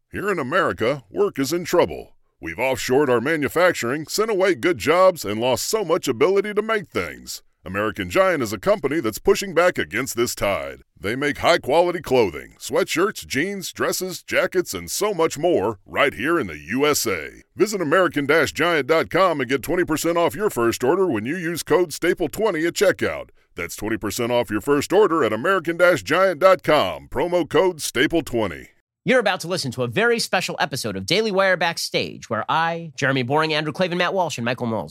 Here in America, work is in trouble. We've offshored our manufacturing, sent away good jobs, and lost so much ability to make things. American Giant is a company that's pushing back against this tide. They make high-quality clothing, sweatshirts, jeans, dresses, jackets, and so much more right here in the USA. Visit American-Giant.com and get 20% off your first order when you use code STAPLE20 at checkout. That's 20% off your first order at American-Giant.com. Promo code STAPLE20. You're about to listen to a very special episode of Daily Wire Backstage, where I, Jeremy Boring, Andrew Klavan, Matt Walsh, and Michael Knowles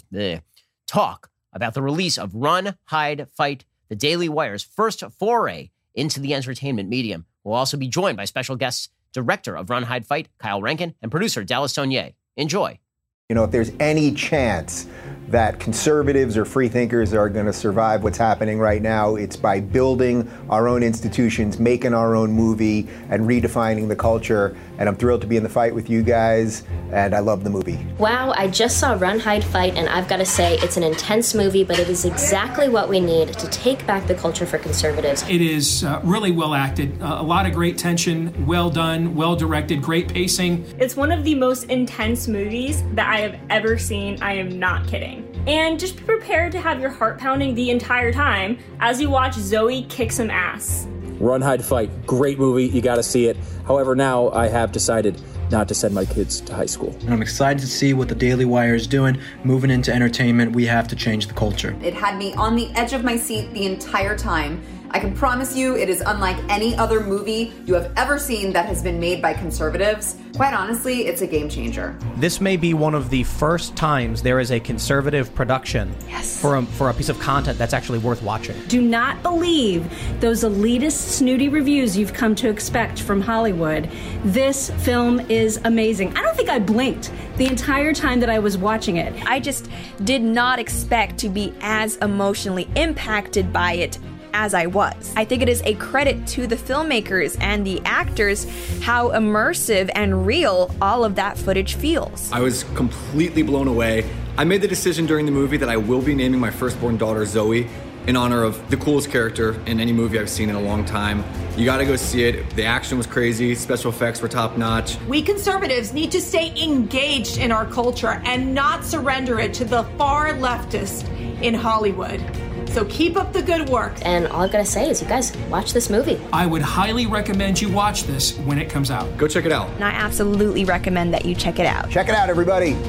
talk about the release of Run, Hide, Fight, the Daily Wire's first foray into the entertainment medium. We'll also be joined by special guests, director of Run, Hide, Fight, Kyle Rankin, and producer Dallas Saunier. Enjoy. You know, if there's any chance that conservatives or free thinkers are going to survive what's happening right now, it's by building our own institutions, making our own movie, and redefining the culture. And I'm thrilled to be in the fight with you guys, and I love the movie. Wow, I just saw Run, Hide, Fight, and I've got to say, it's an intense movie, but it is exactly what we need to take back the culture for conservatives. It is really well acted, a lot of great tension, well done, well directed, great pacing. It's one of the most intense movies that I have ever seen. I am not kidding. And just be prepared to have your heart pounding the entire time as you watch Zoe kick some ass. Run, Hide, Fight. Great movie. You got to see it. However, now I have decided not to send my kids to high school. I'm excited to see what the Daily Wire is doing. Moving into entertainment, we have to change the culture. It had me on the edge of my seat the entire time. I can promise you it is unlike any other movie you have ever seen that has been made by conservatives. Quite honestly, it's a game changer. This may be one of the first times there is a conservative production for a piece of content that's actually worth watching. Do not believe those elitist, snooty reviews you've come to expect from Hollywood. This film is amazing. I don't think I blinked the entire time that I was watching it. I just did not expect to be as emotionally impacted by it as I was. I think it is a credit to the filmmakers and the actors how immersive and real all of that footage feels. I was completely blown away. I made the decision during the movie that I will be naming my firstborn daughter Zoe in honor of the coolest character in any movie I've seen in a long time. You gotta go see it. The action was crazy, special effects were top notch. We conservatives need to stay engaged in our culture and not surrender it to the far leftist in Hollywood. So keep up the good work. And all I've got to say is, you guys, watch this movie. I would highly recommend you watch this when it comes out. Go check it out. And I absolutely recommend that you check it out. Check it out, everybody.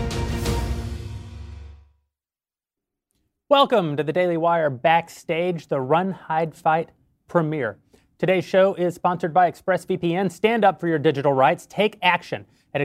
Welcome to the Daily Wire Backstage, the Run, Hide, Fight premiere. Today's show is sponsored by ExpressVPN. Stand up for your digital rights. Take action at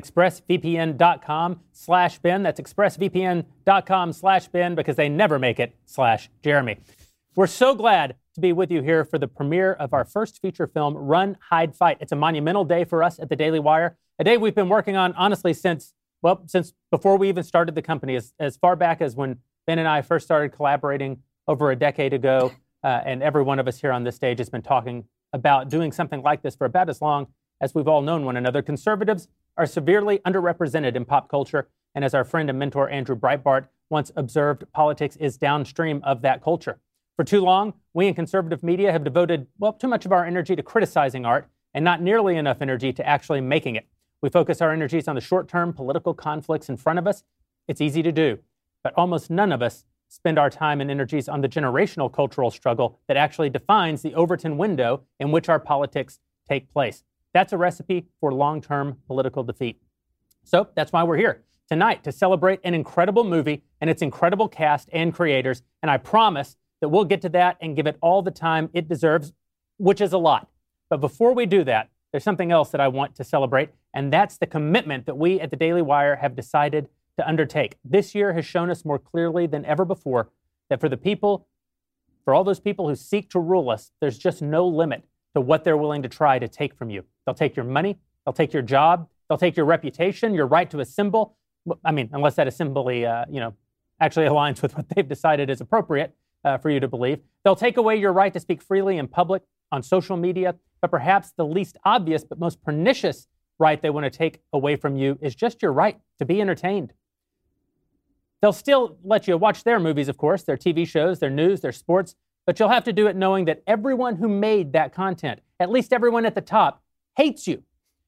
expressvpn.com/Ben. That's expressvpn.com/Ben, because they never make it /Jeremy. We're so glad to be with you here for the premiere of our first feature film, Run, Hide, Fight. It's a monumental day for us at the Daily Wire, a day we've been working on, honestly, since before we even started the company, as far back as when Ben and I first started collaborating over a decade ago, and every one of us here on this stage has been talking about doing something like this for about as long as we've all known one another. Conservatives are severely underrepresented in pop culture, and as our friend and mentor Andrew Breitbart once observed, politics is downstream of that culture. For too long, we in conservative media have devoted, too much of our energy to criticizing art and not nearly enough energy to actually making it. We focus our energies on the short-term political conflicts in front of us. It's easy to do, but almost none of us spend our time and energies on the generational cultural struggle that actually defines the Overton window in which our politics take place. That's a recipe for long-term political defeat. So that's why we're here tonight, to celebrate an incredible movie and its incredible cast and creators. And I promise that we'll get to that and give it all the time it deserves, which is a lot. But before we do that, there's something else that I want to celebrate, and that's the commitment that we at the Daily Wire have decided to undertake. This year has shown us more clearly than ever before that for all those people who seek to rule us, there's just no limit to what they're willing to try to take from you. They'll take your money, they'll take your job, they'll take your reputation, your right to assemble. I mean, unless that assembly, actually aligns with what they've decided is appropriate for you to believe. They'll take away your right to speak freely in public, on social media, but perhaps the least obvious but most pernicious right they want to take away from you is just your right to be entertained. They'll still let you watch their movies, of course, their TV shows, their news, their sports, but you'll have to do it knowing that everyone who made that content, at least everyone at the top, hates you.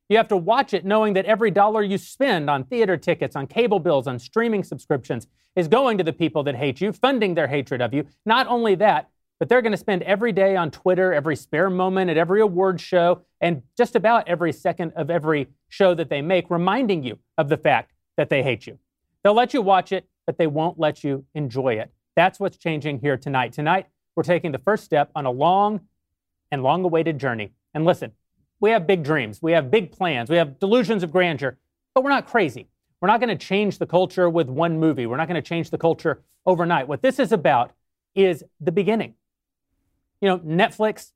You have to watch it knowing that every dollar you spend on theater tickets, on cable bills, on streaming subscriptions is going to the people that hate you, funding their hatred of you. Not only that, but they're going to spend every day on Twitter, every spare moment at every award show, and just about every second of every show that they make, reminding you of the fact that they hate you. They'll let you watch it, but they won't let you enjoy it. That's what's changing here tonight. Tonight, we're taking the first step on a long and long-awaited journey. And listen, we have big dreams. We have big plans. We have delusions of grandeur, but we're not crazy. We're not going to change the culture with one movie. We're not going to change the culture overnight. What this is about is the beginning. You know, Netflix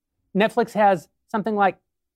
has something like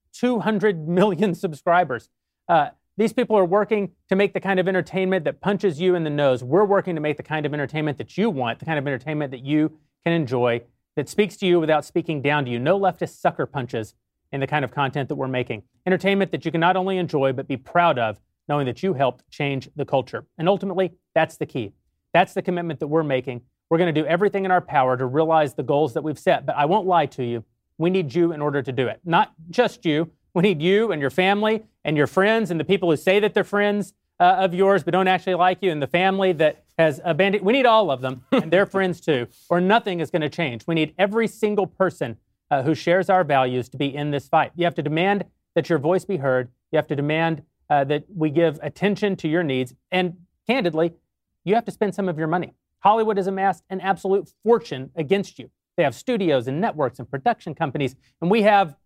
200 million subscribers. These people are working to make the kind of entertainment that punches you in the nose. We're working to make the kind of entertainment that you want, the kind of entertainment that you can enjoy, that speaks to you without speaking down to you. No leftist sucker punches in the kind of content that we're making. Entertainment that you can not only enjoy, but be proud of, knowing that you helped change the culture. And ultimately, that's the key. That's the commitment that we're making. We're going to do everything in our power to realize the goals that we've set. But I won't lie to you. We need you in order to do it. Not just you. We need you and your family and your friends and the people who say that they're friends of yours but don't actually like you, and the family that has abandoned. We need all of them and their friends too, or nothing is going to change. We need every single person who shares our values to be in this fight. You have to demand that your voice be heard. You have to demand that we give attention to your needs. And candidly, you have to spend some of your money. Hollywood has amassed an absolute fortune against you. They have studios and networks and production companies, and we have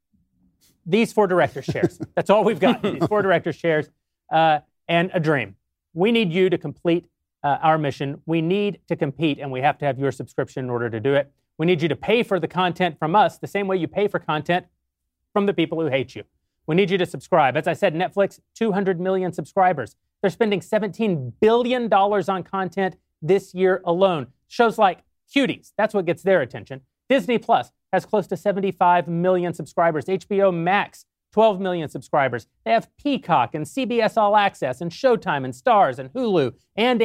these 4 director's chairs. That's all we've got, these 4 director's chairs and a dream. We need you to complete our mission. We need to compete, and we have to have your subscription in order to do it. We need you to pay for the content from us the same way you pay for content from the people who hate you. We need you to subscribe. As I said, Netflix, 200 million subscribers. They're spending $17 billion on content this year alone. Shows like Cuties, that's what gets their attention. Disney Plus has close to 75 million subscribers. HBO Max, 12 million subscribers. They have Peacock and CBS All Access and Showtime and Starz and Hulu and.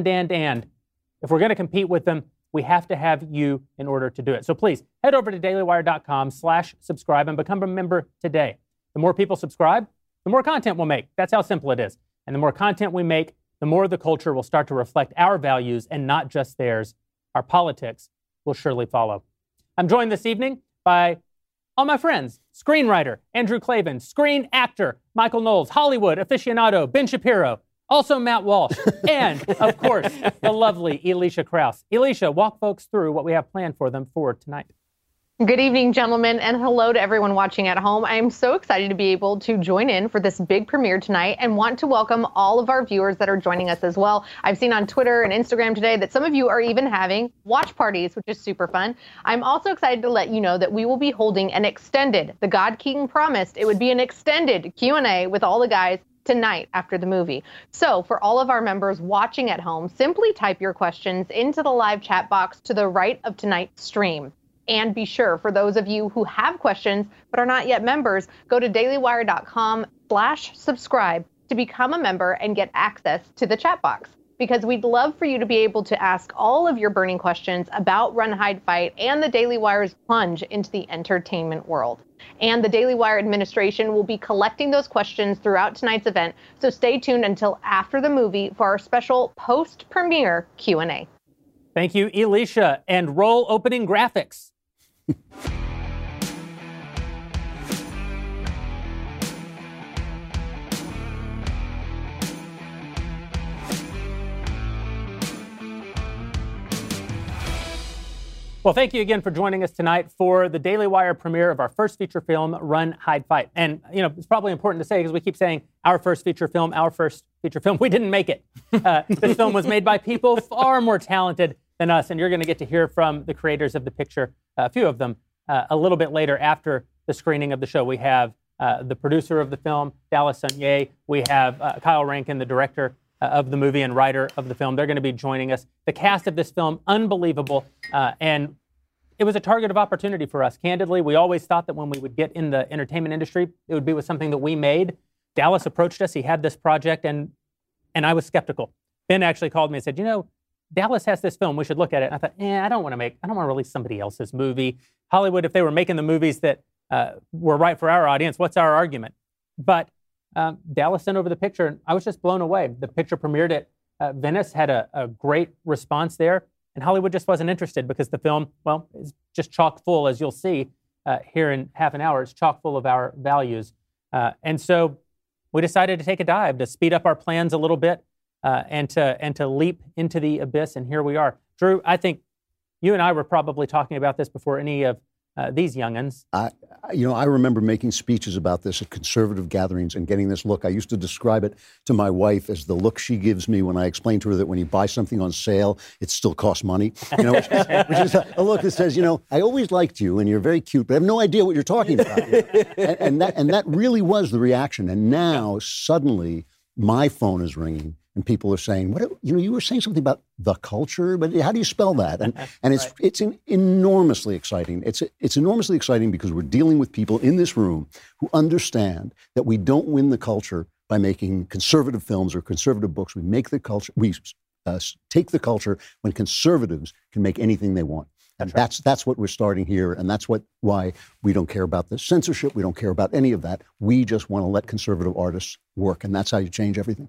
If we're going to compete with them, we have to have you in order to do it. So please head over to dailywire.com/subscribe and become a member today. The more people subscribe, the more content we'll make. That's how simple it is. And the more content we make, the more the culture will start to reflect our values and not just theirs. Our politics will surely follow. I'm joined this evening by all my friends: screenwriter Andrew Klavan, screen actor Michael Knowles, Hollywood aficionado Ben Shapiro, also Matt Walsh, and, of course, the lovely Elisha Krause. Elisha, walk folks through what we have planned for them for tonight. Good evening, gentlemen, and hello to everyone watching at home. I am so excited to be able to join in for this big premiere tonight and want to welcome all of our viewers that are joining us as well. I've seen on Twitter and Instagram today that some of you are even having watch parties, which is super fun. I'm also excited to let you know that we will be holding an extended, the God King promised it would be an extended Q&A with all the guys tonight after the movie. So for all of our members watching at home, simply type your questions into the live chat box to the right of tonight's stream. And be sure, for those of you who have questions but are not yet members, go to dailywire.com/subscribe to become a member and get access to the chat box. Because we'd love for you to be able to ask all of your burning questions about Run, Hide, Fight and the Daily Wire's plunge into the entertainment world. And the Daily Wire administration will be collecting those questions throughout tonight's event, so stay tuned until after the movie for our special post-premiere Q&A. Thank you, Elisha, and roll opening graphics. Well, thank you again for joining us tonight for the Daily Wire premiere of our first feature film, Run, Hide, Fight. And, you know, it's probably important to say, because we keep saying our first feature film. We didn't make it. This film was made by people far more talented than us, and you're going to get to hear from the creators of the picture, a few of them, a little bit later after the screening of the show. We have the producer of the film, Dallas Sunye. We have Kyle Rankin, the director of the movie and writer of the film. They're going to be joining us. The cast of this film, unbelievable, and it was a target of opportunity for us. Candidly, we always thought that when we would get in the entertainment industry, it would be with something that we made. Dallas approached us. He had this project, and I was skeptical. Ben actually called me and said, you know, Dallas has this film. We should look at it. And I thought, I don't want to release somebody else's movie. Hollywood, if they were making the movies that were right for our audience, what's our argument? But Dallas sent over the picture, and I was just blown away. The picture premiered at Venice, had a great response there, and Hollywood just wasn't interested because the film, well, is just chock full, as you'll see here in half an hour. It's chock full of our values. And so we decided to take a dive, to speed up our plans a little bit, and to leap into the abyss, and here we are. Drew, I think you and I were probably talking about this before any of these young'uns. I remember making speeches about this at conservative gatherings and getting this look. I used to describe it to my wife as the look she gives me when I explain to her that when you buy something on sale, it still costs money. Which is a look that says, I always liked you and you're very cute, but I have no idea what you're talking about. and that really was the reaction. And now suddenly my phone is ringing. And people are saying, you were saying something about the culture, but how do you spell that? And it's enormously exciting. It's enormously exciting because we're dealing with people in this room who understand that we don't win the culture by making conservative films or conservative books. We make the culture. We take the culture when conservatives can make anything they want. And that's what we're starting here, and that's why we don't care about the censorship. We don't care about any of that. We just want to let conservative artists work, and that's how you change everything.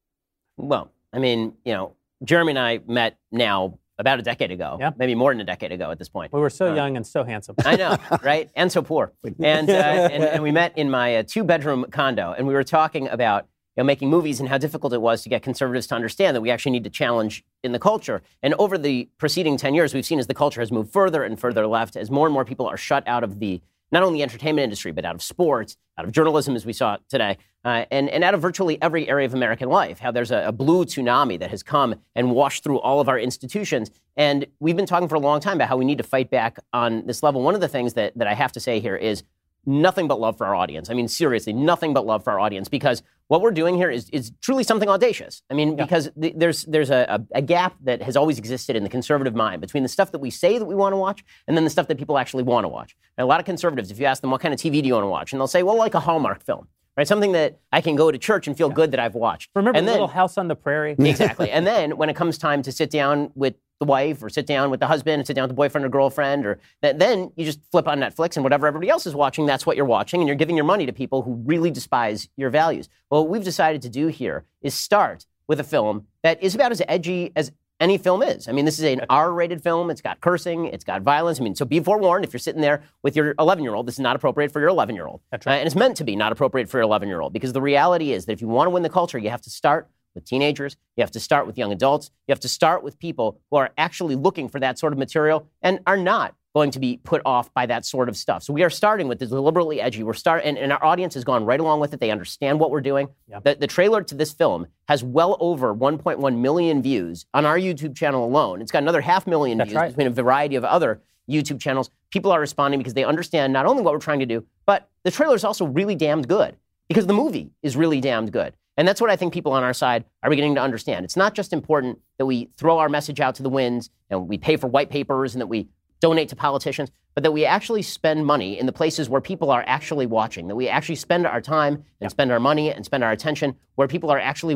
Well, I mean, Jeremy and I met now about a decade ago, maybe more than a decade ago at this point. We were so young and so handsome. I know, right? And so poor. And we met in my two-bedroom condo, and we were talking about making movies and how difficult it was to get conservatives to understand that we actually need to challenge in the culture. And over the preceding 10 years, we've seen as the culture has moved further and further left, as more and more people are shut out of not only the entertainment industry, but out of sports, out of journalism, as we saw today, and out of virtually every area of American life, how there's a blue tsunami that has come and washed through all of our institutions. And we've been talking for a long time about how we need to fight back on this level. One of the things that I have to say here is nothing but love for our audience. I mean, seriously, nothing but love for our audience, because what we're doing here is truly something audacious. I mean, because there's a gap that has always existed in the conservative mind between the stuff that we say that we want to watch and then the stuff that people actually want to watch. And a lot of conservatives, if you ask them, what kind of TV do you want to watch? And they'll say, well, like a Hallmark film, right? Something that I can go to church and feel good that I've watched. Remember Little House on the Prairie? Exactly. And then when it comes time to sit down with the wife or sit down with the husband and sit down with the boyfriend or girlfriend, or then you just flip on Netflix and whatever everybody else is watching, that's what you're watching, and you're giving your money to people who really despise your values. Well, what we've decided to do here is start with a film that is about as edgy as any film is. I mean, this is an R-rated film. It's got cursing. It's got violence. I mean, so be forewarned, if you're sitting there with your 11-year-old, this is not appropriate for your 11-year-old. That's right. And it's meant to be not appropriate for your 11-year-old, because the reality is that if you want to win the culture, you have to start with teenagers. You have to start with young adults. You have to start with people who are actually looking for that sort of material and are not going to be put off by that sort of stuff. So we are starting with this deliberately edgy. And our audience has gone right along with it. They understand what we're doing. Yeah. The trailer to this film has well over 1.1 million views on our YouTube channel alone. It's got another 500,000 views between a variety of other YouTube channels. People are responding because they understand not only what we're trying to do, but the trailer is also really damned good because the movie is really damned good. And that's what I think people on our side are beginning to understand. It's not just important that we throw our message out to the winds and we pay for white papers and that we donate to politicians, but that we actually spend money in the places where people are actually watching, that we actually spend our time and spend our money and spend our attention where people are actually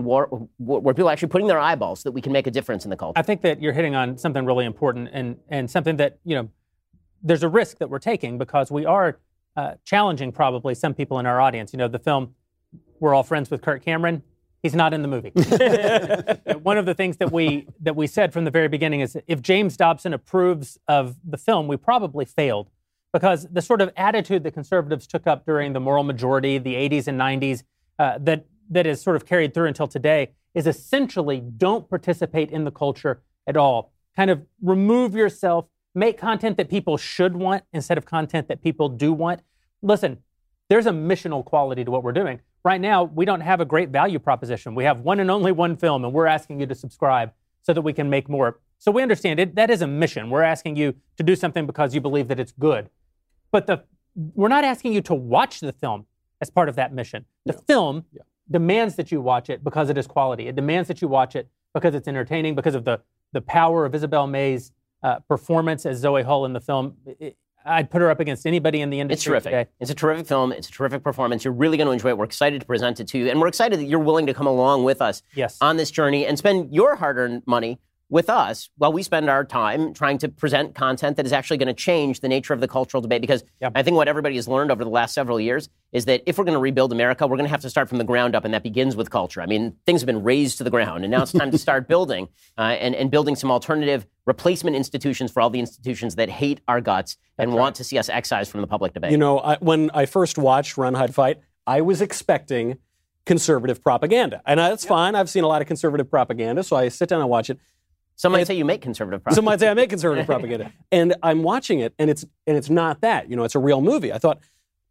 putting their eyeballs so that we can make a difference in the culture. I think that you're hitting on something really important and something that, there's a risk that we're taking because we are challenging probably some people in our audience. The film, we're all friends with Kirk Cameron. He's not in the movie. One of the things that we said from the very beginning is if James Dobson approves of the film, we probably failed, because the sort of attitude that conservatives took up during the moral majority, the 80s and 90s, that is sort of carried through until today is essentially don't participate in the culture at all. Kind of remove yourself, make content that people should want instead of content that people do want. Listen, there's a missional quality to what we're doing. Right now, we don't have a great value proposition. We have one and only one film, and we're asking you to subscribe so that we can make more. So we understand it. That is a mission. We're asking you to do something because you believe that it's good. But we're not asking you to watch the film as part of that mission. The film demands that you watch it because it is quality. It demands that you watch it because it's entertaining, because of the power of Isabel May's performance as Zoe Hull in the film. I'd put her up against anybody in the industry. It's terrific. Today. It's a terrific film. It's a terrific performance. You're really going to enjoy it. We're excited to present it to you. And we're excited that you're willing to come along with us on this journey and spend your hard-earned money with us, well, we spend our time trying to present content that is actually going to change the nature of the cultural debate. Because I think what everybody has learned over the last several years is that if we're going to rebuild America, we're going to have to start from the ground up, and that begins with culture. I mean, things have been razed to the ground, and now it's time to start building and building some alternative replacement institutions for all the institutions that hate our guts and want to see us excised from the public debate. You know, when I first watched Run, Hide, Fight, I was expecting conservative propaganda. And that's fine. I've seen a lot of conservative propaganda, so I sit down and watch it. Some might say you make conservative propaganda. Some might say I make conservative propaganda. And I'm watching it, and it's not that. You know, it's a real movie. I thought,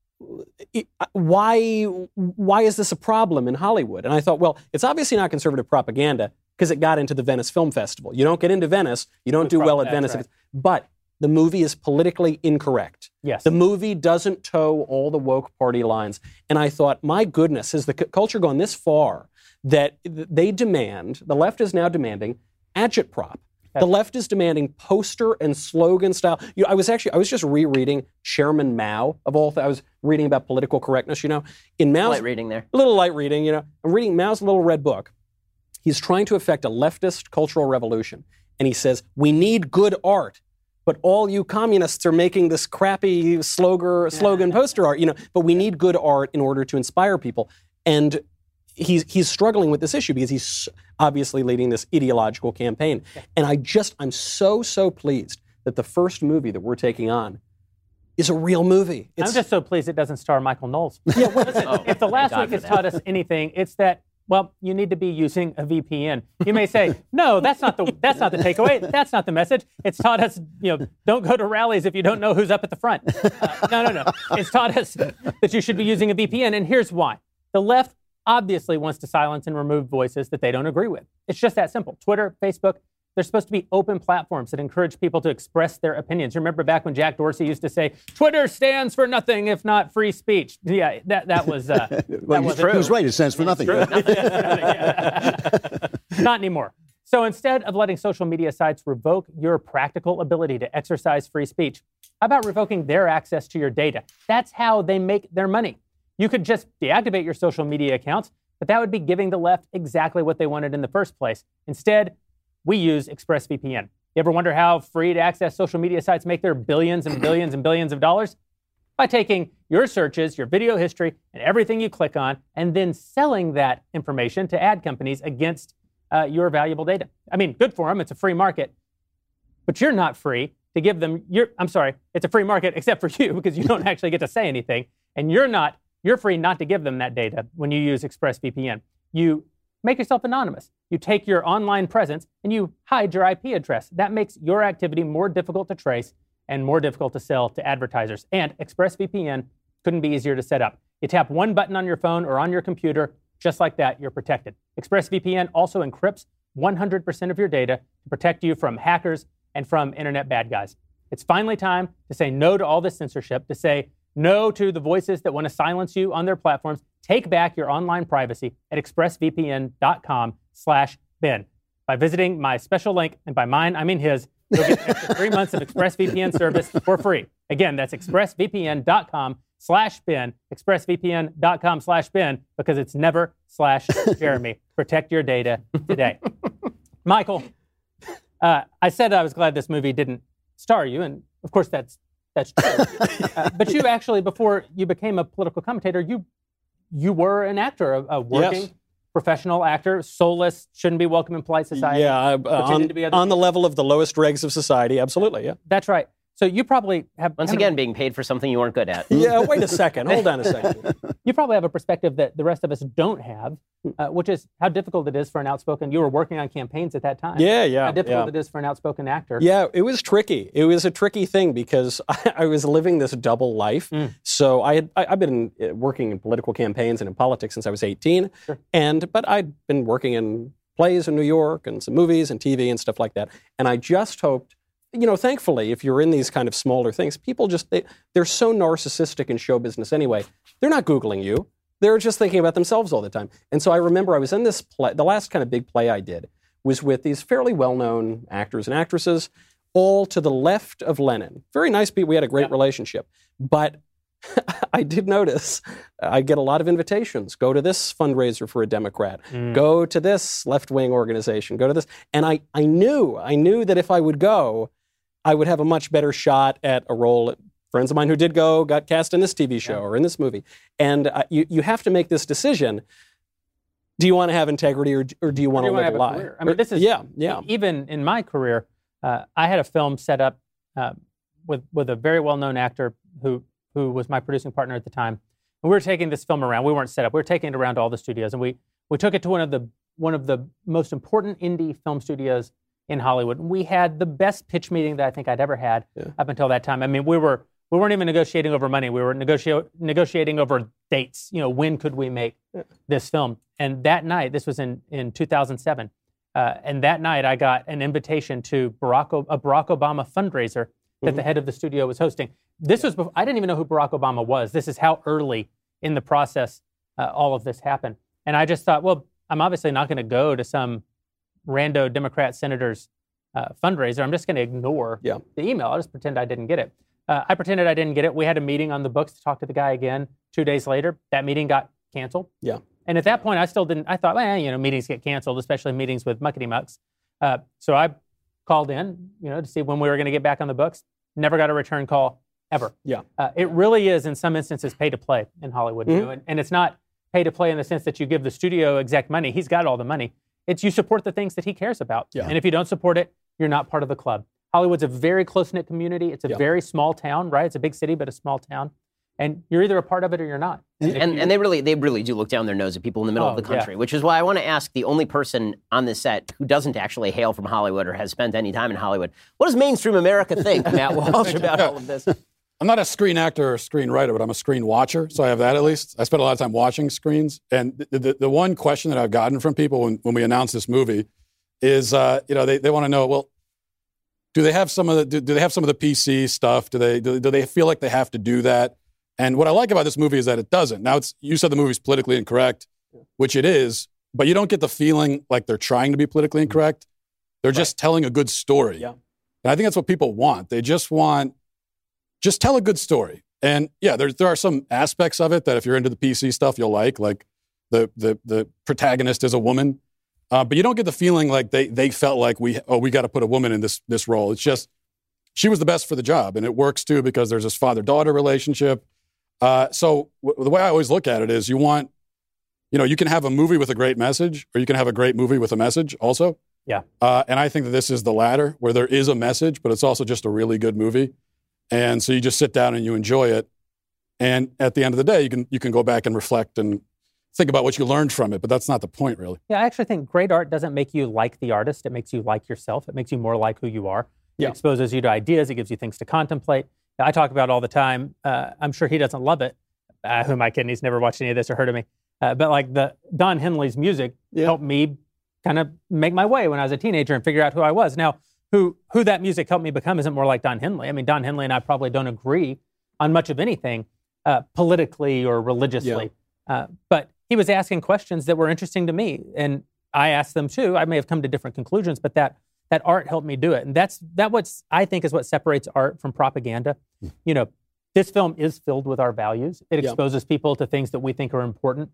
why is this a problem in Hollywood? And I thought, well, it's obviously not conservative propaganda because it got into the Venice Film Festival. You don't get into Venice, you don't do well at Venice. Right. But the movie is politically incorrect. Yes. The movie doesn't toe all the woke party lines. And I thought, my goodness, has the culture gone this far that they demand, the left is now demanding, agitprop. The left is demanding poster and slogan style. You know, I was just rereading Chairman Mao of all. I was reading about political correctness. You know, in Mao's light reading there, a little light reading. You know, I'm reading Mao's little red book. He's trying to effect a leftist cultural revolution, and he says we need good art, but all you communists are making this crappy slogan poster art. You know, but we need good art in order to inspire people, and he's struggling with this issue because he's obviously leading this ideological campaign. And I'm so pleased that the first movie that we're taking on is a real movie. I'm just so pleased it doesn't star Michael Knowles. Yeah, well, listen, if the last week has taught us anything, it's that, well, you need to be using a VPN. You may say, no, that's not the takeaway. That's not the message. It's taught us, don't go to rallies if you don't know who's up at the front. No. It's taught us that you should be using a VPN, and here's why. The left obviously wants to silence and remove voices that they don't agree with. It's just that simple. Twitter, Facebook, they're supposed to be open platforms that encourage people to express their opinions. Remember back when Jack Dorsey used to say, Twitter stands for nothing if not free speech. Yeah, that was true. He was right. It stands for nothing. Not anymore. So instead of letting social media sites revoke your practical ability to exercise free speech, how about revoking their access to your data? That's how they make their money. You could just deactivate your social media accounts, but that would be giving the left exactly what they wanted in the first place. Instead, we use ExpressVPN. You ever wonder how free to access social media sites make their billions and billions and billions of dollars? By taking your searches, your video history, and everything you click on, and then selling that information to ad companies against your valuable data. I mean, good for them. It's a free market. But you're not free to give them it's a free market except for you because you don't actually get to say anything. And you're free not to give them that data when you use ExpressVPN. You make yourself anonymous. You take your online presence and you hide your IP address. That makes your activity more difficult to trace and more difficult to sell to advertisers. And ExpressVPN couldn't be easier to set up. You tap one button on your phone or on your computer, just like that, you're protected. ExpressVPN also encrypts 100% of your data to protect you from hackers and from internet bad guys. It's finally time to say no to all this censorship, to say no to the voices that want to silence you on their platforms. Take back your online privacy at expressvpn.com/Ben. By visiting my special link, and by mine, I mean his, you'll get an extra 3 months of ExpressVPN service for free. Again, that's expressvpn.com/Ben, expressvpn.com/Ben, because it's never /Jeremy. Protect your data today. Michael, I said I was glad this movie didn't star you, and of course that's true. But you actually, before you became a political commentator, you were an actor, a working professional actor, soulless, shouldn't be welcome in polite society. Yeah, on the level of the lowest dregs of society, absolutely, yeah. That's right. So you probably have... Once again, being paid for something you weren't good at. Yeah, wait a second. Hold on a second. You probably have a perspective that the rest of us don't have, which is how difficult it is for an outspoken... You were working on campaigns at that time. Yeah. How difficult it is for an outspoken actor. Yeah, it was tricky. It was a tricky thing because I was living this double life. So I've been working in political campaigns and in politics since I was 18. Sure. But I'd been working in plays in New York and some movies and TV and stuff like that. And I just hoped... thankfully, if you're in these kind of smaller things, people they're so narcissistic in show business anyway. They're not Googling you. They're just thinking about themselves all the time. And so I remember I was in this play, the last kind of big play I did was with these fairly well-known actors and actresses, all to the left of Lenin. Very nice people. We had a great relationship. But I did notice I get a lot of invitations. Go to this fundraiser for a Democrat. Go to this left-wing organization. Go to this. And I knew that if I would go, I would have a much better shot at a role. Friends of mine who did go got cast in this TV show or in this movie. And you have to make this decision. Do you want to have integrity or do you want to live a lie? Career? I mean, this is even in my career. I had a film set up with a very well-known actor who was my producing partner at the time. And we were taking this film around. We weren't set up. We were taking it around to all the studios, and we took it to one of the most important indie film studios in Hollywood. We had the best pitch meeting that I think I'd ever had up until that time. I mean, we weren't even negotiating over money. We were negotiating over dates. You know, when could we make this film? And that night, this was in 2007, and that night I got an invitation to a Barack Obama fundraiser that the head of the studio was hosting. This was before, I didn't even know who Barack Obama was. This is how early in the process all of this happened. And I just thought, well, I'm obviously not going to go to some rando Democrat senator's fundraiser. I'm just going to ignore the email. I'll just pretend I didn't get it. I pretended I didn't get it. We had a meeting on the books to talk to the guy again 2 days later. That meeting got canceled. Yeah. And at that point, I thought, well, meetings get canceled, especially meetings with muckety mucks. So I called in, to see when we were going to get back on the books. Never got a return call ever. Yeah. It really is, in some instances, pay to play in Hollywood. And it's not pay to play in the sense that you give the studio exec money. He's got all the money. It's you support the things that he cares about. Yeah. And if you don't support it, you're not part of the club. Hollywood's a very close-knit community. It's a very small town, right? It's a big city, but a small town. And you're either a part of it or you're not. And they really do look down their nose at people in the middle of the country, which is why I want to ask the only person on this set who doesn't actually hail from Hollywood or has spent any time in Hollywood. What does mainstream America think, Matt Walsh, about all of this? I'm not a screen actor or screen writer, but I'm a screen watcher, so I have that at least. I spend a lot of time watching screens. And the one question that I've gotten from people when we announced this movie is, they want to know, well, do they have some of the PC stuff? Do they feel like they have to do that? And what I like about this movie is that it doesn't. Now, you said the movie's politically incorrect, which it is, but you don't get the feeling like they're trying to be politically incorrect. They're just telling a good story. Yeah. And I think that's what people want. They just tell a good story. And yeah, there are some aspects of it that if you're into the PC stuff, you'll like the protagonist is a woman. But you don't get the feeling like they felt like we got to put a woman in this role. It's just, she was the best for the job. And it works too because there's this father-daughter relationship. So the way I always look at it is you can have a movie with a great message or you can have a great movie with a message also. Yeah. And I think that this is the latter, where there is a message, but it's also just a really good movie. And so you just sit down and you enjoy it. And at the end of the day, you can go back and reflect and think about what you learned from it, but that's not the point, really. Yeah, I actually think great art doesn't make you like the artist. It makes you like yourself. It makes you more like who you are. It exposes you to ideas. It gives you things to contemplate. I talk about all the time. I'm sure he doesn't love it. Who am I kidding? He's never watched any of this or heard of me. But like the Don Henley's music helped me kind of make my way when I was a teenager and figure out who I was. Now, who that music helped me become isn't more like Don Henley. I mean, Don Henley and I probably don't agree on much of anything politically or religiously. But he was asking questions that were interesting to me, and I asked them too. I may have come to different conclusions, but that art helped me do it. And that what's I think is what separates art from propaganda. This film is filled with our values. It exposes people to things that we think are important.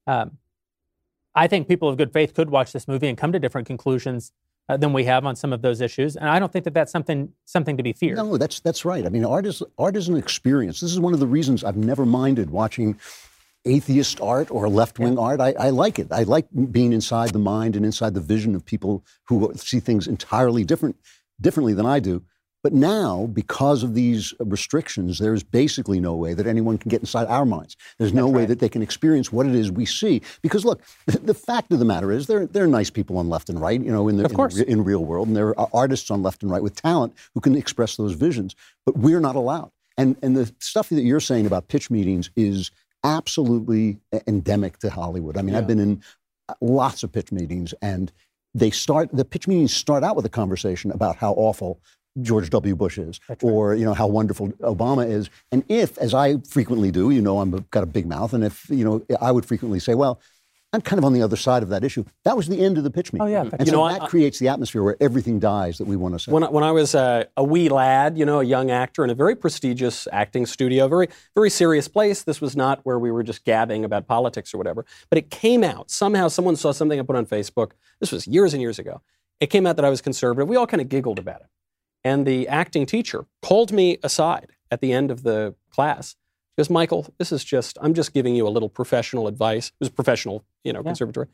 I think people of good faith could watch this movie and come to different conclusions than we have on some of those issues. And I don't think that that's something to be feared. No, that's right. I mean, art is an experience. This is one of the reasons I've never minded watching atheist art or left-wing art. I like it. I like being inside the mind and inside the vision of people who see things entirely differently than I do. But now, because of these restrictions, there's basically no way that anyone can get inside our minds. There's no way that they can experience what it is we see. Because look, the fact of the matter is there are nice people on left and right, in the real world, and there are artists on left and right with talent who can express those visions. But we're not allowed. And the stuff that you're saying about pitch meetings is absolutely endemic to Hollywood. I mean, I've been in lots of pitch meetings, and the pitch meetings start out with a conversation about how awful George W. Bush is, or how wonderful Obama is. And if, as I frequently do, I've got a big mouth, and if I would frequently say, well, I'm kind of on the other side of that issue. That was the end of the pitch meeting. Oh, yeah. And so that creates the atmosphere where everything dies that we want to say. When I was a wee lad, a young actor in a very prestigious acting studio, very, very serious place. This was not where we were just gabbing about politics or whatever. But it came out. Somehow someone saw something I put on Facebook. This was years and years ago. It came out that I was conservative. We all kind of giggled about it. And the acting teacher called me aside at the end of the class. She goes, Michael, I'm just giving you a little professional advice. It was professional, conservatory.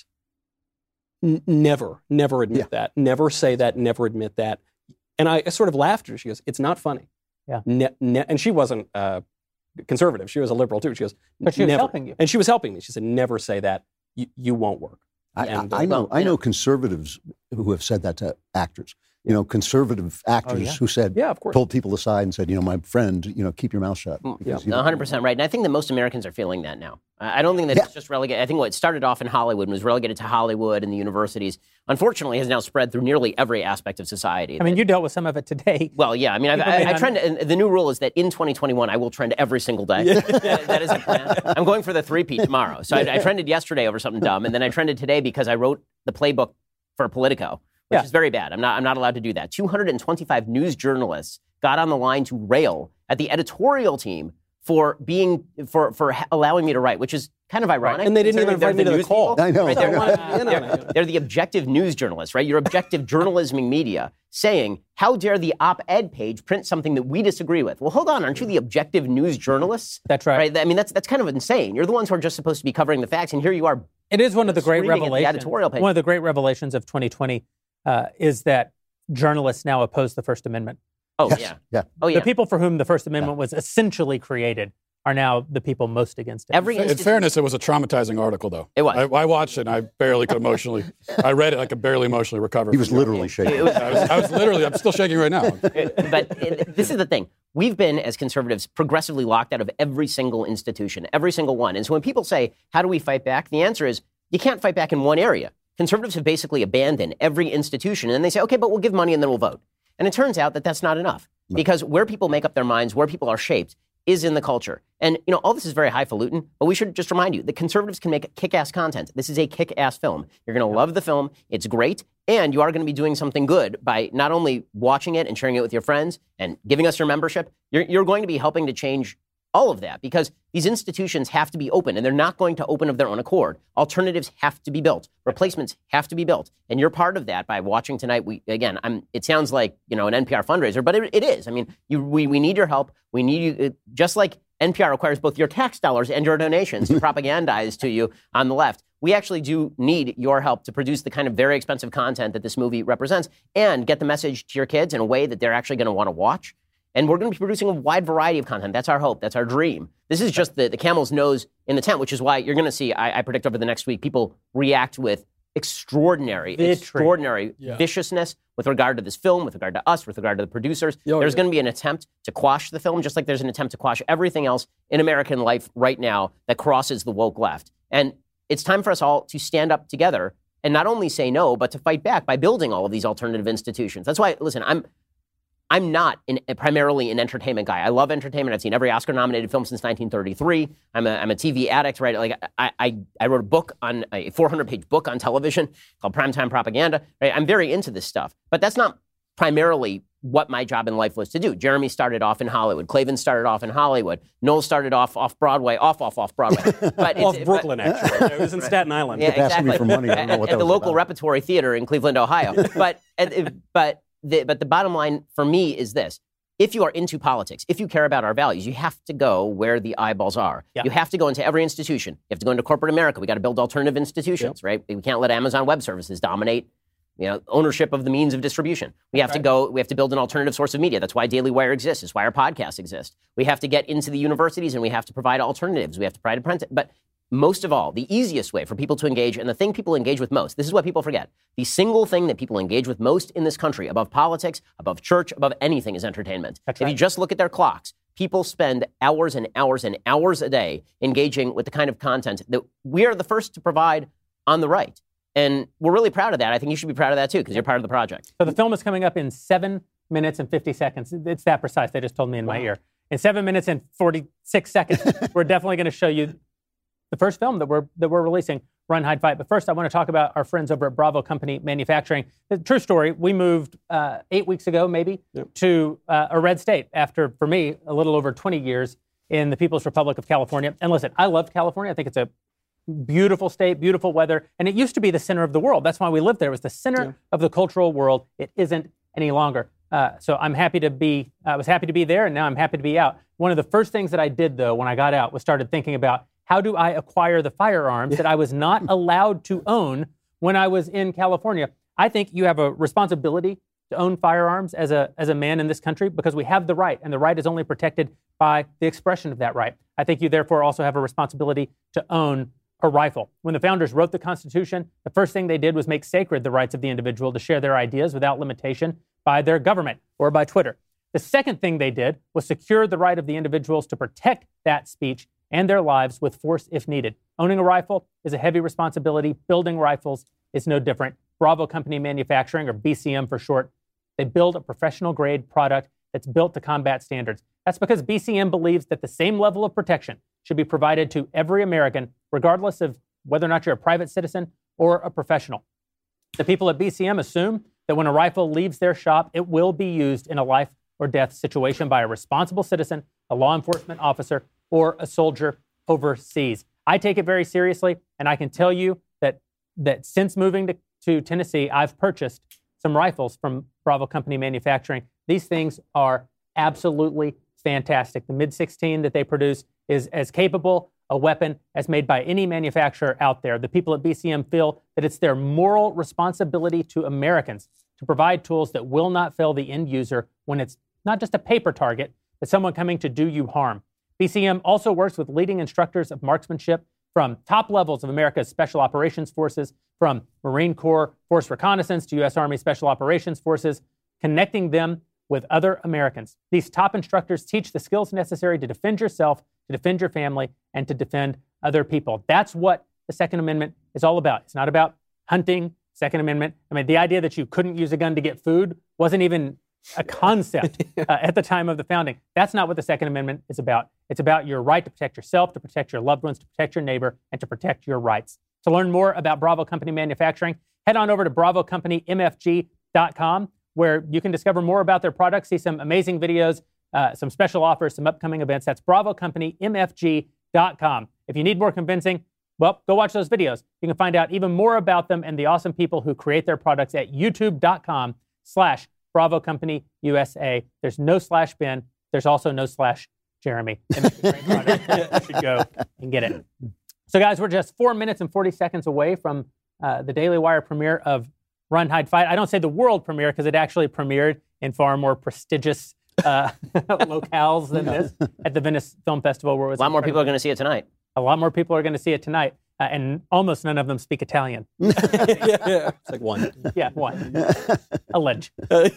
Never admit that. Never say that. Never admit that. And I sort of laughed at her. She goes, it's not funny. Yeah. And she wasn't conservative. She was a liberal too. She goes, but she was helping you. And she was helping me. She said, never say that. You won't work. I know conservatives who have said that to actors. Conservative actors who said, pulled people aside and said, my friend, keep your mouth shut. 100% right. And I think that most Americans are feeling that now. I don't think that it's just relegated. I think what started off in Hollywood and was relegated to Hollywood and the universities, unfortunately, has now spread through nearly every aspect of society. I mean, you dealt with some of it today. Well, yeah. I mean, I trend. And the new rule is that in 2021, I will trend every single day. That is a plan. I'm going for the 3-peat tomorrow. So I trended yesterday over something dumb, and then I trended today because I wrote the playbook for Politico, which is very bad. I'm not allowed to do that. 225 news journalists got on the line to rail at the editorial team for allowing me to write, which is kind of ironic. And they didn't even invite me to the call. I know. Right? They're the objective news journalists, right? Your objective journalisming media saying, how dare the op-ed page print something that we disagree with? Well, hold on. Aren't you the objective news journalists? That's right. I mean, that's kind of insane. You're the ones who are just supposed to be covering the facts, and here you are. It is one of the great revelations. Editorial page. One of the great revelations of 2020 is that journalists now oppose the First Amendment. Oh, yes. Yeah. Oh, yeah. The people for whom the First Amendment was essentially created are now the people most against it. In fairness, it was a traumatizing article, though. It was. I watched it, and I barely could I read it, I could barely emotionally recover. He was literally shaking. I'm still shaking right now. But this is the thing. We've been, as conservatives, progressively locked out of every single institution, every single one. And so when people say, how do we fight back? The answer is, you can't fight back in one area. Conservatives have basically abandoned every institution, and then they say, okay, but we'll give money and then we'll vote. And it turns out that that's not enough, because where people make up their minds, where people are shaped, is in the culture. And, all this is very highfalutin, but we should just remind you that conservatives can make kick-ass content. This is a kick-ass film. You're going to love the film. It's great. And you are going to be doing something good by not only watching it and sharing it with your friends and giving us your membership. You're going to be helping to change all of that, because these institutions have to be open, and they're not going to open of their own accord. Alternatives have to be built. Replacements have to be built. And you're part of that by watching tonight. It sounds like, an NPR fundraiser, but it is. I mean, we need your help. We need you, just like NPR requires both your tax dollars and your donations to propagandize to you on the left. We actually do need your help to produce the kind of very expensive content that this movie represents and get the message to your kids in a way that they're actually going to want to watch. And we're going to be producing a wide variety of content. That's our hope. That's our dream. This is just the camel's nose in the tent, which is why you're going to see, I predict over the next week, people react with extraordinary viciousness with regard to this film, with regard to us, with regard to the producers. There's going to be an attempt to quash the film, just like there's an attempt to quash everything else in American life right now that crosses the woke left. And it's time for us all to stand up together and not only say no, but to fight back by building all of these alternative institutions. That's why, listen, I'm not primarily an entertainment guy. I love entertainment. I've seen every Oscar-nominated film since 1933. I'm a TV addict, right? Like I wrote a 400-page book on television called Primetime Propaganda. Right? I'm very into this stuff, but that's not primarily what my job in life was to do. Jeremy started off in Hollywood. Klavan started off in Hollywood. Noel started off Broadway, off Broadway. But off Brooklyn, actually. It was in Staten Island. Yeah, exactly. Me for money. I don't know what at the local repertory theater in Cleveland, Ohio. But the bottom line for me is this. If you are into politics, if you care about our values, you have to go where the eyeballs are. Yeah. You have to go into every institution. You have to go into corporate America. We got to build alternative institutions, right? We can't let Amazon Web Services dominate, ownership of the means of distribution. We have to build an alternative source of media. That's why Daily Wire exists. It's why our podcasts exist. We have to get into the universities, and we have to provide alternatives. We have to provide apprentices. But most of all, the easiest way for people to engage, and the thing people engage with most, this is what people forget. The single thing that people engage with most in this country, above politics, above church, above anything, is entertainment. If you just look at their clocks, people spend hours and hours and hours a day engaging with the kind of content that we are the first to provide on the right. And we're really proud of that. I think you should be proud of that, too, because you're part of the project. So the film is coming up in 7 minutes and 50 seconds. It's that precise. They just told me in my ear. In 7 minutes and 46 seconds, we're definitely going to show you the first film that we're releasing, Run, Hide, Fight. But first, I want to talk about our friends over at Bravo Company Manufacturing. The true story, we moved 8 weeks ago, maybe, to a red state after, for me, a little over 20 years in the People's Republic of California. And listen, I love California. I think it's a beautiful state, beautiful weather. And it used to be the center of the world. That's why we lived there. It was the center of the cultural world. It isn't any longer. So I was happy to be there, and now I'm happy to be out. One of the first things that I did, though, when I got out was started thinking about how do I acquire the firearms that I was not allowed to own when I was in California. I think you have a responsibility to own firearms as a man in this country because we have the right, and the right is only protected by the expression of that right. I think you therefore also have a responsibility to own a rifle. When the founders wrote the Constitution, the first thing they did was make sacred the rights of the individual to share their ideas without limitation by their government or by Twitter. The second thing they did was secure the right of the individuals to protect that speech and their lives with force if needed. Owning a rifle is a heavy responsibility. Building rifles is no different. Bravo Company Manufacturing, or BCM for short, they build a professional-grade product that's built to combat standards. That's because BCM believes that the same level of protection should be provided to every American, regardless of whether or not you're a private citizen or a professional. The people at BCM assume that when a rifle leaves their shop, it will be used in a life or death situation by a responsible citizen, a law enforcement officer, or a soldier overseas. I take it very seriously, and I can tell you that since moving to Tennessee, I've purchased some rifles from Bravo Company Manufacturing. These things are absolutely fantastic. The MiG-16 that they produce is as capable a weapon as made by any manufacturer out there. The people at BCM feel that it's their moral responsibility to Americans to provide tools that will not fail the end user when it's not just a paper target, but someone coming to do you harm. BCM also works with leading instructors of marksmanship from top levels of America's Special Operations Forces, from Marine Corps Force Reconnaissance to U.S. Army Special Operations Forces, connecting them with other Americans. These top instructors teach the skills necessary to defend yourself, to defend your family, and to defend other people. That's what the Second Amendment is all about. It's not about hunting. Second Amendment, I mean, the idea that you couldn't use a gun to get food wasn't even a concept at the time of the founding. That's not what the Second Amendment is about. It's about your right to protect yourself, to protect your loved ones, to protect your neighbor, and to protect your rights. To learn more about Bravo Company Manufacturing, head on over to BravoCompanyMFG.com, where you can discover more about their products, see some amazing videos, some special offers, some upcoming events. That's BravoCompanyMFG.com. If you need more convincing, well, go watch those videos. You can find out even more about them and the awesome people who create their products at youtube.com/Bravo Company USA. There's no /Ben. There's also no /Jeremy. They make a great product. You should go and get it. So, guys, we're just 4 minutes and 40 seconds away from the Daily Wire premiere of Run, Hide, Fight. I don't say the world premiere because it actually premiered in far more prestigious locales than this at the Venice Film Festival. Where it was a lot more people are going to see it tonight. A lot more people are going to see it tonight. And almost none of them speak Italian. It's like one. Yeah, one. Alleged.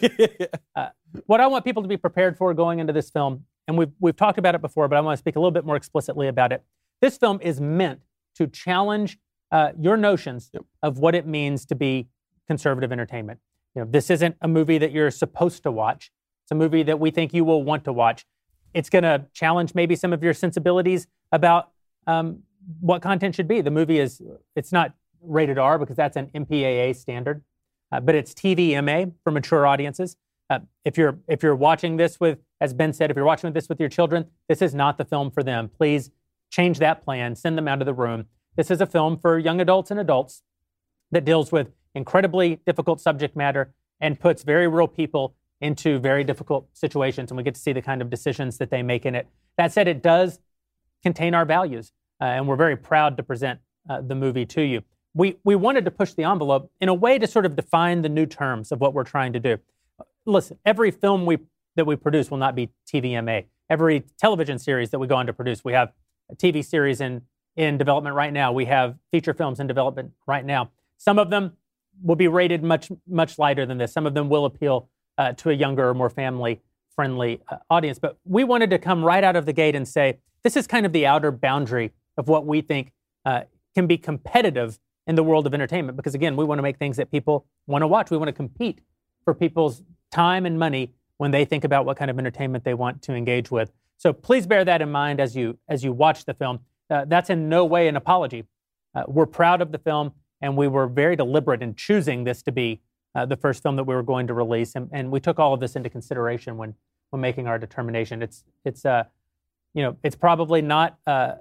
What I want people to be prepared for going into this film, and we've talked about it before, but I want to speak a little bit more explicitly about it. This film is meant to challenge your notions of what it means to be conservative entertainment. You know, this isn't a movie that you're supposed to watch. It's a movie that we think you will want to watch. It's going to challenge maybe some of your sensibilities about what content should be. The movie it's not rated R because that's an MPAA standard, but it's TVMA for mature audiences. If you're watching this with, as Ben said, if you're watching this with your children, this is not the film for them. Please change that plan. Send them out of the room. This is a film for young adults and adults that deals with incredibly difficult subject matter and puts very real people into very difficult situations, and we get to see the kind of decisions that they make in it. That said, it does contain our values, and we're very proud to present the movie to you. We wanted to push the envelope in a way to sort of define the new terms of what we're trying to do. Listen, every film that we produce will not be TVMA. Every television series that we go on to produce, we have a TV series in development right now. We have feature films in development right now. Some of them will be rated much, much lighter than this. Some of them will appeal to a younger or more family-friendly audience. But we wanted to come right out of the gate and say, this is kind of the outer boundary of what we think can be competitive in the world of entertainment. Because again, we want to make things that people want to watch. We want to compete for people's time and money when they think about what kind of entertainment they want to engage with. So please bear that in mind as you watch the film. That's in no way an apology we're proud of the film, and we were very deliberate in choosing this to be the first film that we were going to release, and we took all of this into consideration when making our determination. It's probably not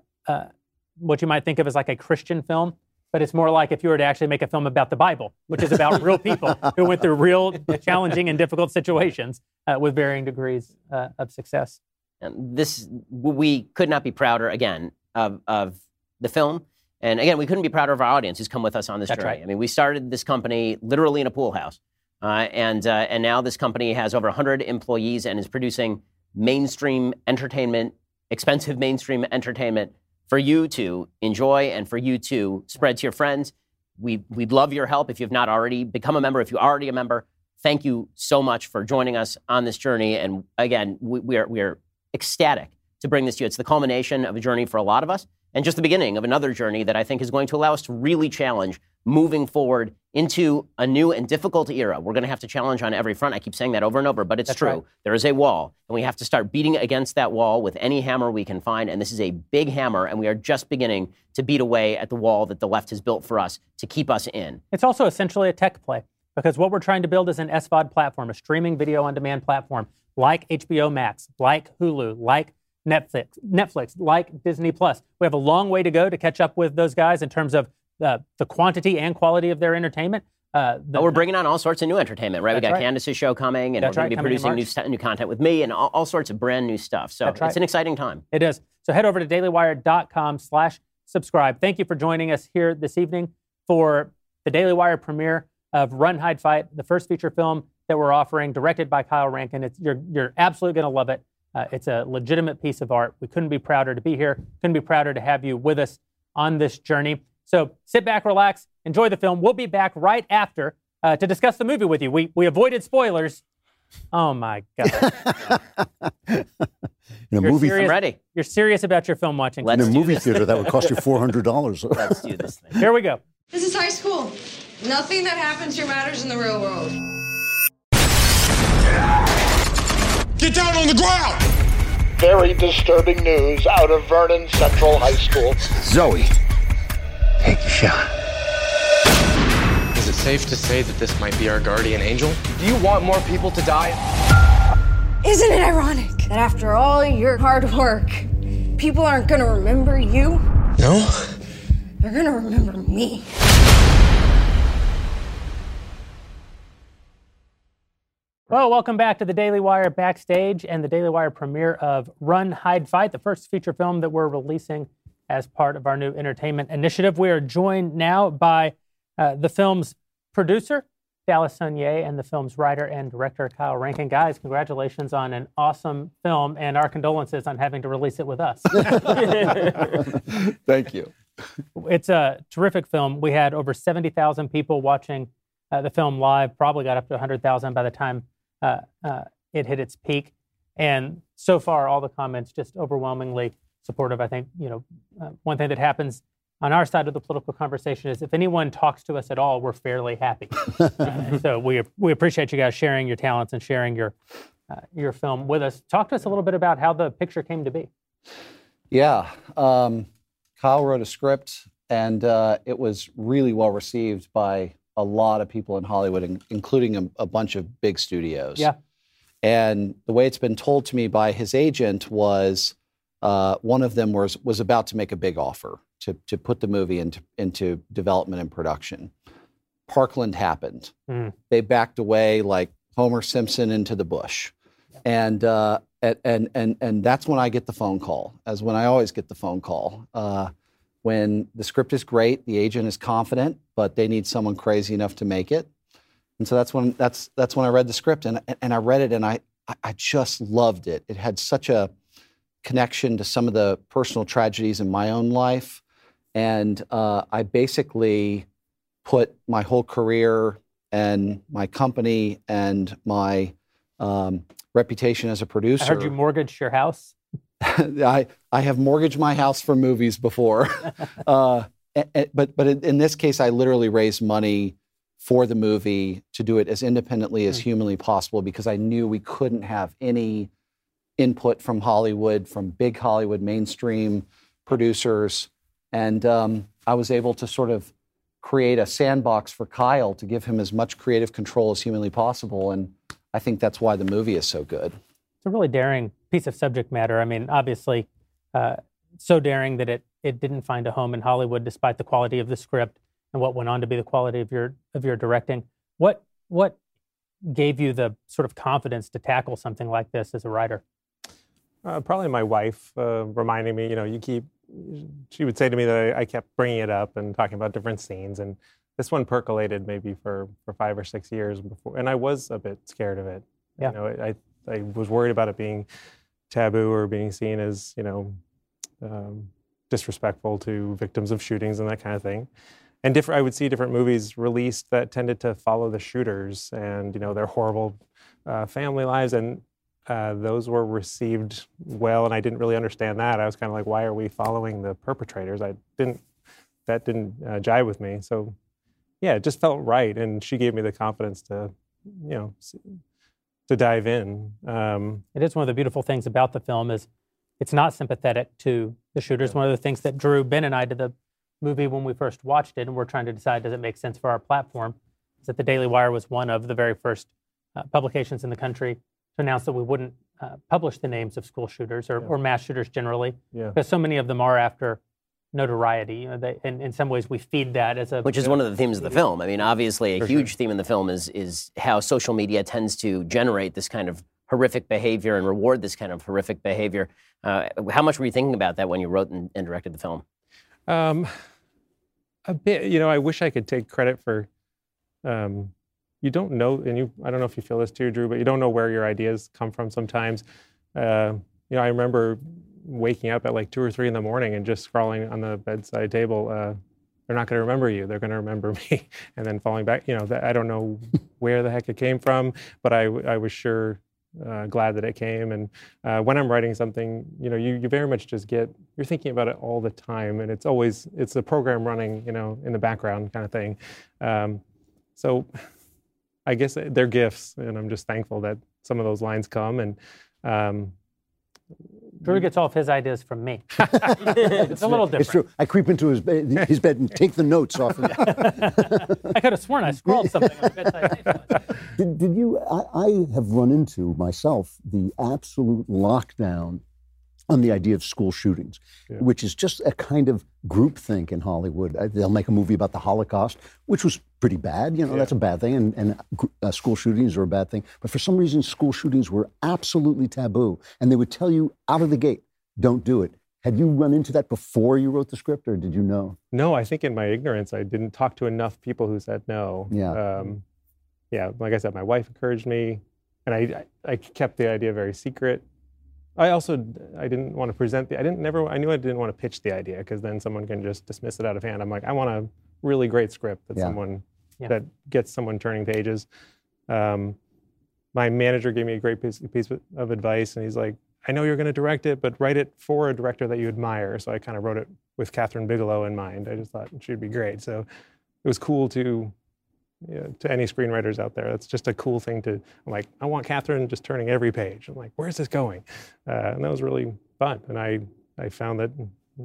what you might think of as like a Christian film, but it's more like if you were to actually make a film about the Bible, which is about real people who went through real challenging and difficult situations with varying degrees of success. And we could not be prouder, again, of the film. And again, we couldn't be prouder of our audience who's come with us on this journey. Right. I mean, we started this company literally in a pool house. And now this company has over 100 employees and is producing mainstream entertainment, expensive mainstream entertainment for you to enjoy and for you to spread to your friends. We'd love your help if you've not already become a member. If you're already a member, thank you so much for joining us on this journey. And again, we are ecstatic to bring this to you. It's the culmination of a journey for a lot of us and just the beginning of another journey that I think is going to allow us to really challenge moving forward into a new and difficult era. We're going to have to challenge on every front. I keep saying that over and over, but it's true. Right. There is a wall, and we have to start beating against that wall with any hammer we can find, and this is a big hammer, and we are just beginning to beat away at the wall that the left has built for us to keep us in. It's also essentially a tech play, because what we're trying to build is an SVOD platform, a streaming video on demand platform, like HBO Max, like Hulu, like Netflix, like Disney Plus. We have a long way to go to catch up with those guys in terms of the quantity and quality of their entertainment. But we're bringing on all sorts of new entertainment, right? We got Candace's show coming, and we're going to be producing new content with me and all sorts of brand new stuff. So it's an exciting time. It is. So head over to dailywire.com/subscribe. Thank you for joining us here this evening for the Daily Wire premiere of Run, Hide, Fight, the first feature film that we're offering, directed by Kyle Rankin. You're absolutely going to love it. It's a legitimate piece of art. We couldn't be prouder to be here. Couldn't be prouder to have you with us on this journey. So sit back, relax, enjoy the film. We'll be back right after to discuss the movie with you. We avoided spoilers. Oh, my God. In a movie I'm ready. You're serious about your film watching. In a movie theater, that would cost you $400. Let's do this thing. Here we go. This is high school. Nothing that happens here matters in the real world. Get down on the ground! Very disturbing news out of Vernon Central High School. Zoe, take a shot. Is it safe to say that this might be our guardian angel? Do you want more people to die? Isn't it ironic that after all your hard work, people aren't gonna remember you? No. They're gonna remember me. Well, welcome back to the Daily Wire Backstage and the Daily Wire premiere of Run, Hide, Fight, the first feature film that we're releasing as part of our new entertainment initiative. We are joined now by the film's producer, Dallas Sonnier, and the film's writer and director, Kyle Rankin. Guys, congratulations on an awesome film, and our condolences on having to release it with us. Thank you. It's a terrific film. We had over 70,000 people watching the film live, probably got up to 100,000 by the time it hit its peak. And so far, all the comments just overwhelmingly supportive. I think, one thing that happens on our side of the political conversation is if anyone talks to us at all, we're fairly happy. So we appreciate you guys sharing your talents and sharing your film with us. Talk to us a little bit about how the picture came to be. Yeah. Kyle wrote a script, and it was really well received by a lot of people in Hollywood, including a bunch of big studios. Yeah. And the way it's been told to me by his agent was one of them was about to make a big offer to put the movie into development and production. Parkland happened. They backed away like Homer Simpson into the bush. And that's when I get the phone call, as when I always get the phone call. When the script is great, the agent is confident, but they need someone crazy enough to make it. And so that's when I read the script, and I read it, and I just loved it. It had such a connection to some of the personal tragedies in my own life, and I basically put my whole career and my company and my reputation as a producer. I heard you mortgaged your house. I have mortgaged my house for movies before, but in this case, I literally raised money for the movie to do it as independently as humanly possible, because I knew we couldn't have any input from Hollywood, from big Hollywood mainstream producers. And I was able to sort of create a sandbox for Kyle to give him as much creative control as humanly possible. And I think that's why the movie is so good. It's a really daring piece of subject matter. I mean, obviously, so daring that it didn't find a home in Hollywood, despite the quality of the script and what went on to be the quality of your directing. What gave you the sort of confidence to tackle something like this as a writer? Probably my wife reminding me, she would say to me that I kept bringing it up and talking about different scenes. And this one percolated maybe for 5 or 6 years before. And I was a bit scared of it. Yeah. I was worried about it being taboo or being seen as, disrespectful to victims of shootings and that kind of thing. And I would see different movies released that tended to follow the shooters and, their horrible family lives. And those were received well, and I didn't really understand that. I was kind of like, why are we following the perpetrators? That didn't jive with me. So, yeah, it just felt right, and she gave me the confidence to, to dive in. It is one of the beautiful things about the film is it's not sympathetic to the shooters. One of the things that drew Ben and I to the movie when we first watched it, and we're trying to decide, does it make sense for our platform, is that the Daily Wire was one of the very first publications in the country to announce that we wouldn't publish the names of school shooters or mass shooters generally, because so many of them are after notoriety. In some ways, we feed that as a... Which is one of the themes of the film. I mean, obviously, a huge theme in the film is how social media tends to generate this kind of horrific behavior and reward this kind of horrific behavior. How much were you thinking about that when you wrote and directed the film? A bit. I wish I could take credit for... you don't know, and I don't know if you feel this too, Drew, but you don't know where your ideas come from sometimes. I remember waking up at like 2 or 3 in the morning and just scrawling on the bedside table, they're not going to remember you, they're going to remember me, and then falling back. I don't know where the heck it came from, but I was sure glad that it came. And when I'm writing something, you very much just you're thinking about it all the time, and it's a program running, in the background kind of thing. So I guess they're gifts, and I'm just thankful that some of those lines come. And Drew gets all of his ideas from me. It's a little different. It's true. I creep into his bed and take the notes off. I could have sworn I scrawled something on the bedside table. Did you? I have run into myself the absolute lockdown on the idea of school shootings, which is just a kind of groupthink in Hollywood. They'll make a movie about the Holocaust, which was pretty bad. That's a bad thing, and school shootings are a bad thing. But for some reason, school shootings were absolutely taboo, and they would tell you out of the gate, don't do it. Had you run into that before you wrote the script, or did you know? No, I think in my ignorance, I didn't talk to enough people who said no. Yeah. Like I said, my wife encouraged me, and I kept the idea very secret. I didn't want to present I knew I didn't want to pitch the idea, because then someone can just dismiss it out of hand. I'm like, I want a really great script that gets someone turning pages. My manager gave me a great piece of advice, and he's like, I know you're going to direct it, but write it for a director that you admire. So I kind of wrote it with Catherine Bigelow in mind. I just thought she'd be great. So it was cool to any screenwriters out there. That's just a cool thing I'm like, I want Catherine just turning every page. I'm like, where's this going? And that was really fun. And I found that,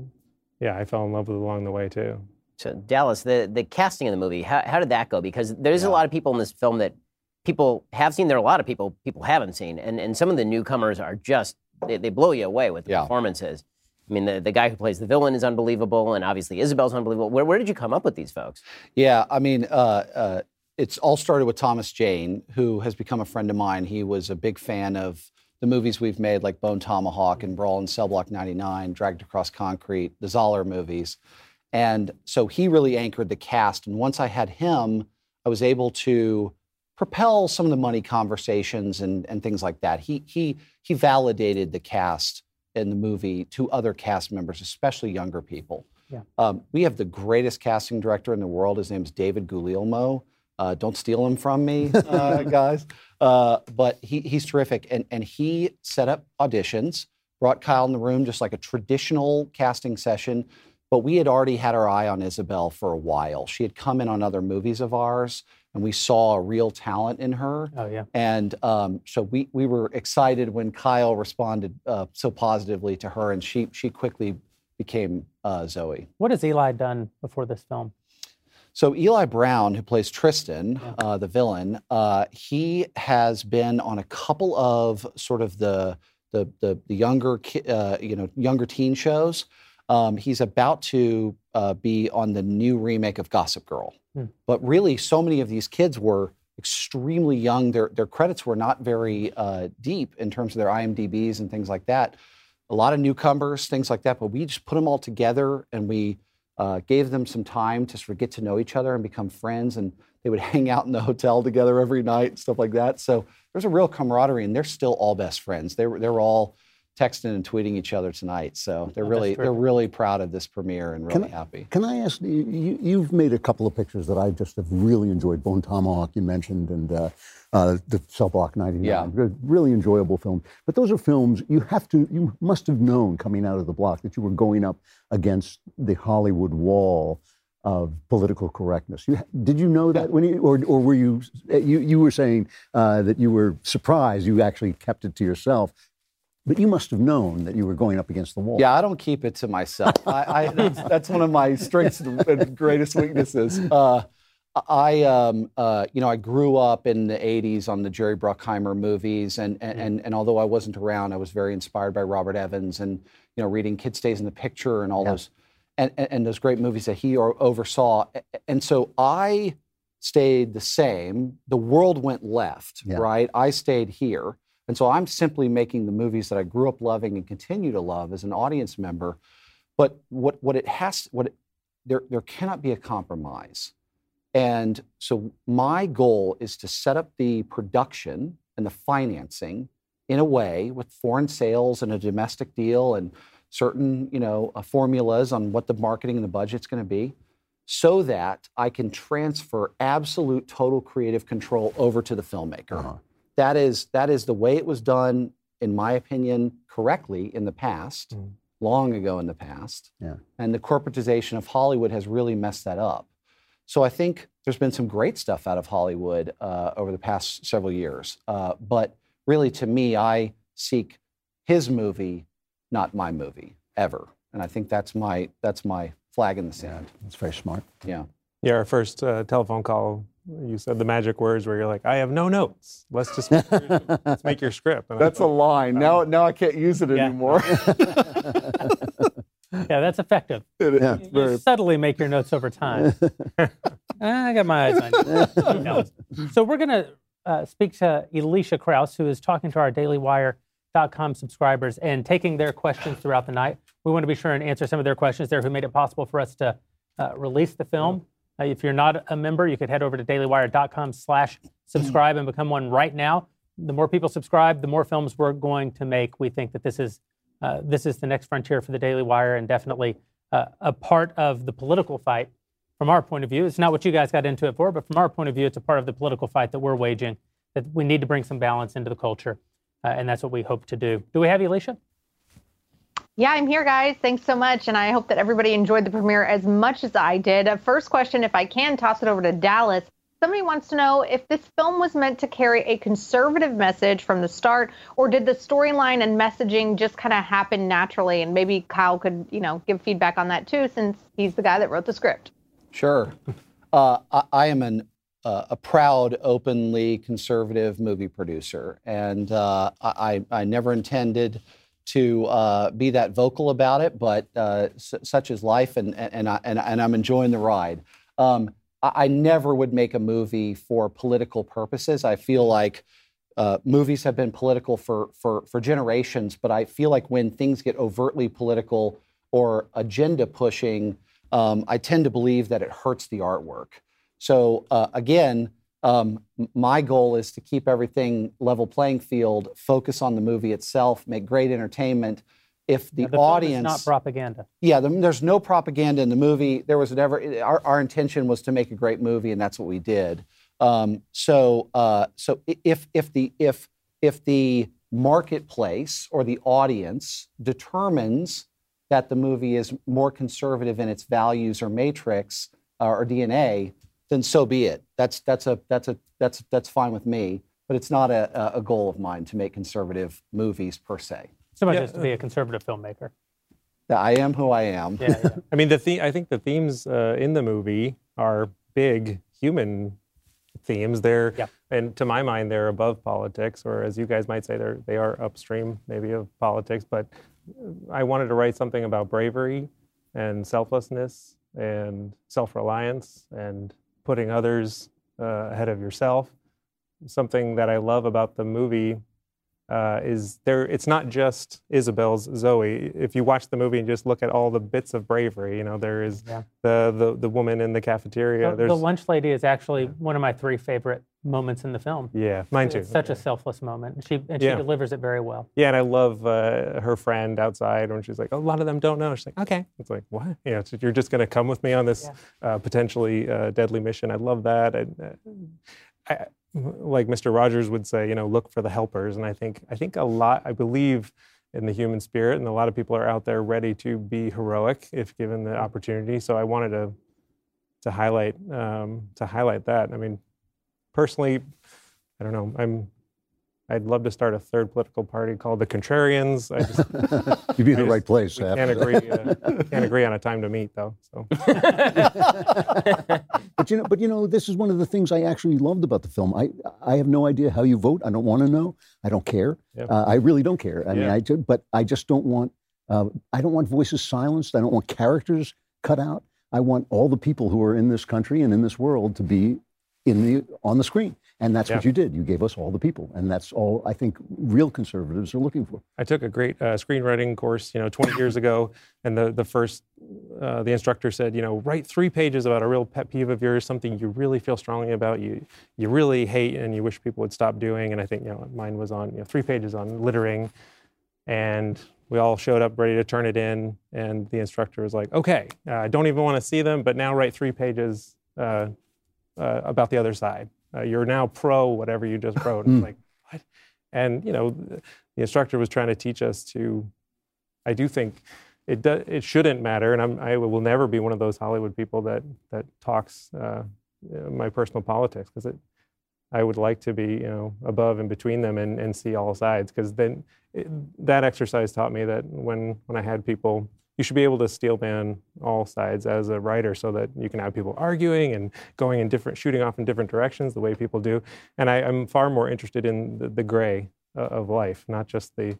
I fell in love with it along the way too. So Dallas, the casting in the movie, how did that go? Because there's a lot of people in this film that people have seen. There are a lot of people haven't seen. And some of the newcomers are just, they blow you away with the performances. I mean, the guy who plays the villain is unbelievable, and obviously Isabel's unbelievable. Where did you come up with these folks? Yeah, I mean, it's all started with Thomas Jane, who has become a friend of mine. He was a big fan of the movies we've made, like Bone Tomahawk and Brawl in Cell Block 99, Dragged Across Concrete, the Zoller movies. And so he really anchored the cast. And once I had him, I was able to propel some of the money conversations and things like that. He validated the cast in the movie to other cast members, especially younger people. Yeah. We have the greatest casting director in the world. His name's David Guglielmo. Don't steal him from me, guys. But he's terrific. And he set up auditions, brought Kyle in the room, just like a traditional casting session. But we had already had our eye on Isabel for a while. She had come in on other movies of ours, and we saw a real talent in her. Oh, yeah. And so we were excited when Kyle responded so positively to her, and she quickly became Zoe. What has Eli done before this film? So Eli Brown, who plays Tristan, the villain, he has been on a couple of sort of the younger younger teen shows. He's about to be on the new remake of Gossip Girl. But really, so many of these kids were extremely young. Their credits were not very deep in terms of their IMDb's and things like that. A lot of newcomers, things like that. But we just put them all together, and we gave them some time to sort of get to know each other and become friends. And they would hang out in the hotel together every night and stuff like that. So there's a real camaraderie, and they're still all best friends. They were all texting and tweeting each other tonight. So they're really proud of this premiere and really happy. Can I ask, you've made a couple of pictures that I just have really enjoyed. Bone Tomahawk, you mentioned, and the Cell Block 99. Yeah. Really enjoyable film. But those are films you must have known coming out of the block that you were going up against the Hollywood wall of political correctness. Did you know that when or were you were saying that you were surprised you actually kept it to yourself? But you must have known that you were going up against the wall. Yeah, I don't keep it to myself. That's one of my strengths and greatest weaknesses. I grew up in the 80s on the Jerry Bruckheimer movies, and although I wasn't around, I was very inspired by Robert Evans and, reading Kid Stays in the Picture and all those, and those great movies that he oversaw. And so I stayed the same. The world went left, right? I stayed here. And so I'm simply making the movies that I grew up loving and continue to love as an audience member. But there cannot be a compromise. And so my goal is to set up the production and the financing in a way with foreign sales and a domestic deal and certain, formulas on what the marketing and the budget's going to be, so that I can transfer absolute total creative control over to the filmmaker. Uh-huh. That is the way it was done, in my opinion, correctly in the past, long ago in the past. Yeah. And the corporatization of Hollywood has really messed that up. So I think there's been some great stuff out of Hollywood over the past several years. But really, to me, I seek his movie, not my movie, ever. And I think that's my flag in the sand. That's very smart. Yeah. Yeah, our first telephone call, you said the magic words where you're like, I have no notes. Let's make your script. And that's a line. Now I can't use it anymore. Yeah, that's effective. You subtly make your notes over time. I got my eyes on you. So we're going to speak to Alicia Krause, who is talking to our DailyWire.com subscribers and taking their questions throughout the night. We want to be sure and answer some of their questions there who made it possible for us to release the film. If you're not a member, you could head over to dailywire.com/subscribe and become one right now. The more people subscribe, the more films we're going to make. We think that this is the next frontier for the Daily Wire, and definitely a part of the political fight. From our point of view, it's not what you guys got into it for, but from our point of view, it's a part of the political fight that we're waging, that we need to bring some balance into the culture, and that's what we hope to do. Do we have you, Alicia? Yeah, I'm here, guys. Thanks so much. And I hope that everybody enjoyed the premiere as much as I did. First question, if I can toss it over to Dallas. Somebody wants to know if this film was meant to carry a conservative message from the start, or did the storyline and messaging just kind of happen naturally? And maybe Kyle could, give feedback on that too, since he's the guy that wrote the script. Sure. I am a proud, openly conservative movie producer. And I never intended to be that vocal about it, but such is life, and I'm enjoying the ride. I never would make a movie for political purposes. I feel like movies have been political for generations, but I feel like when things get overtly political or agenda pushing, I tend to believe that it hurts the artwork. So again, my goal is to keep everything level playing field, focus on the movie itself, make great entertainment. If the audience, film is not propaganda. Yeah, there's no propaganda in the movie. There was never. Our intention was to make a great movie, and that's what we did. So if the marketplace or the audience determines that the movie is more conservative in its values or matrix or DNA, then so be it. That's fine with me. But it's not a goal of mine to make conservative movies per se. So much as to be a conservative filmmaker. I am who I am. I mean, I think the themes in the movie are big human themes. And to my mind, they're above politics, or as you guys might say, they are upstream maybe of politics. But I wanted to write something about bravery and selflessness and self-reliance and putting others ahead of yourself. Something that I love about the movie is it's not just Isabel's Zoe. If you watch the movie and just look at all the bits of bravery, there is the woman in the cafeteria. The lunch lady is actually one of my 3 favorite moments in the film. Yeah, mine too. It's such a selfless moment. She delivers it very well. Yeah, and I love her friend outside when she's like, a lot of them don't know. She's like, okay. It's like, what? You're just going to come with me on this potentially deadly mission. I love that. I like Mr. Rogers would say, look for the helpers. And I think I believe in the human spirit, and a lot of people are out there ready to be heroic if given the opportunity. So I wanted to highlight that. I mean, personally, I don't know. I'd love to start a third political party called the Contrarians. You'd be in the right place. We can't agree on a time to meet, though. So. But this is one of the things I actually loved about the film. I have no idea how you vote. I don't want to know. I don't care. Yep. I really don't care. I mean, but I just don't want. I don't want voices silenced. I don't want characters cut out. I want all the people who are in this country and in this world to be on the screen. And that's what you did. You gave us all the people. And that's all I think real conservatives are looking for. I took a great screenwriting course, 20 years ago. And the instructor said, write 3 pages about a real pet peeve of yours, something you really feel strongly about, you really hate and you wish people would stop doing. And I think, mine was on 3 pages on littering. And we all showed up ready to turn it in. And the instructor was like, okay, I don't even want to see them, but now write 3 pages about the other side. You're now pro whatever you just wrote. And it's like, what? And, the instructor was trying to teach us I do think it shouldn't matter. And I will never be one of those Hollywood people that talks my personal politics, because I would like to be, above and between them and see all sides. Because then that exercise taught me that when I had people, you should be able to steel man all sides as a writer, so that you can have people arguing and shooting off in different directions the way people do. And I'm far more interested in the gray of life, not just the.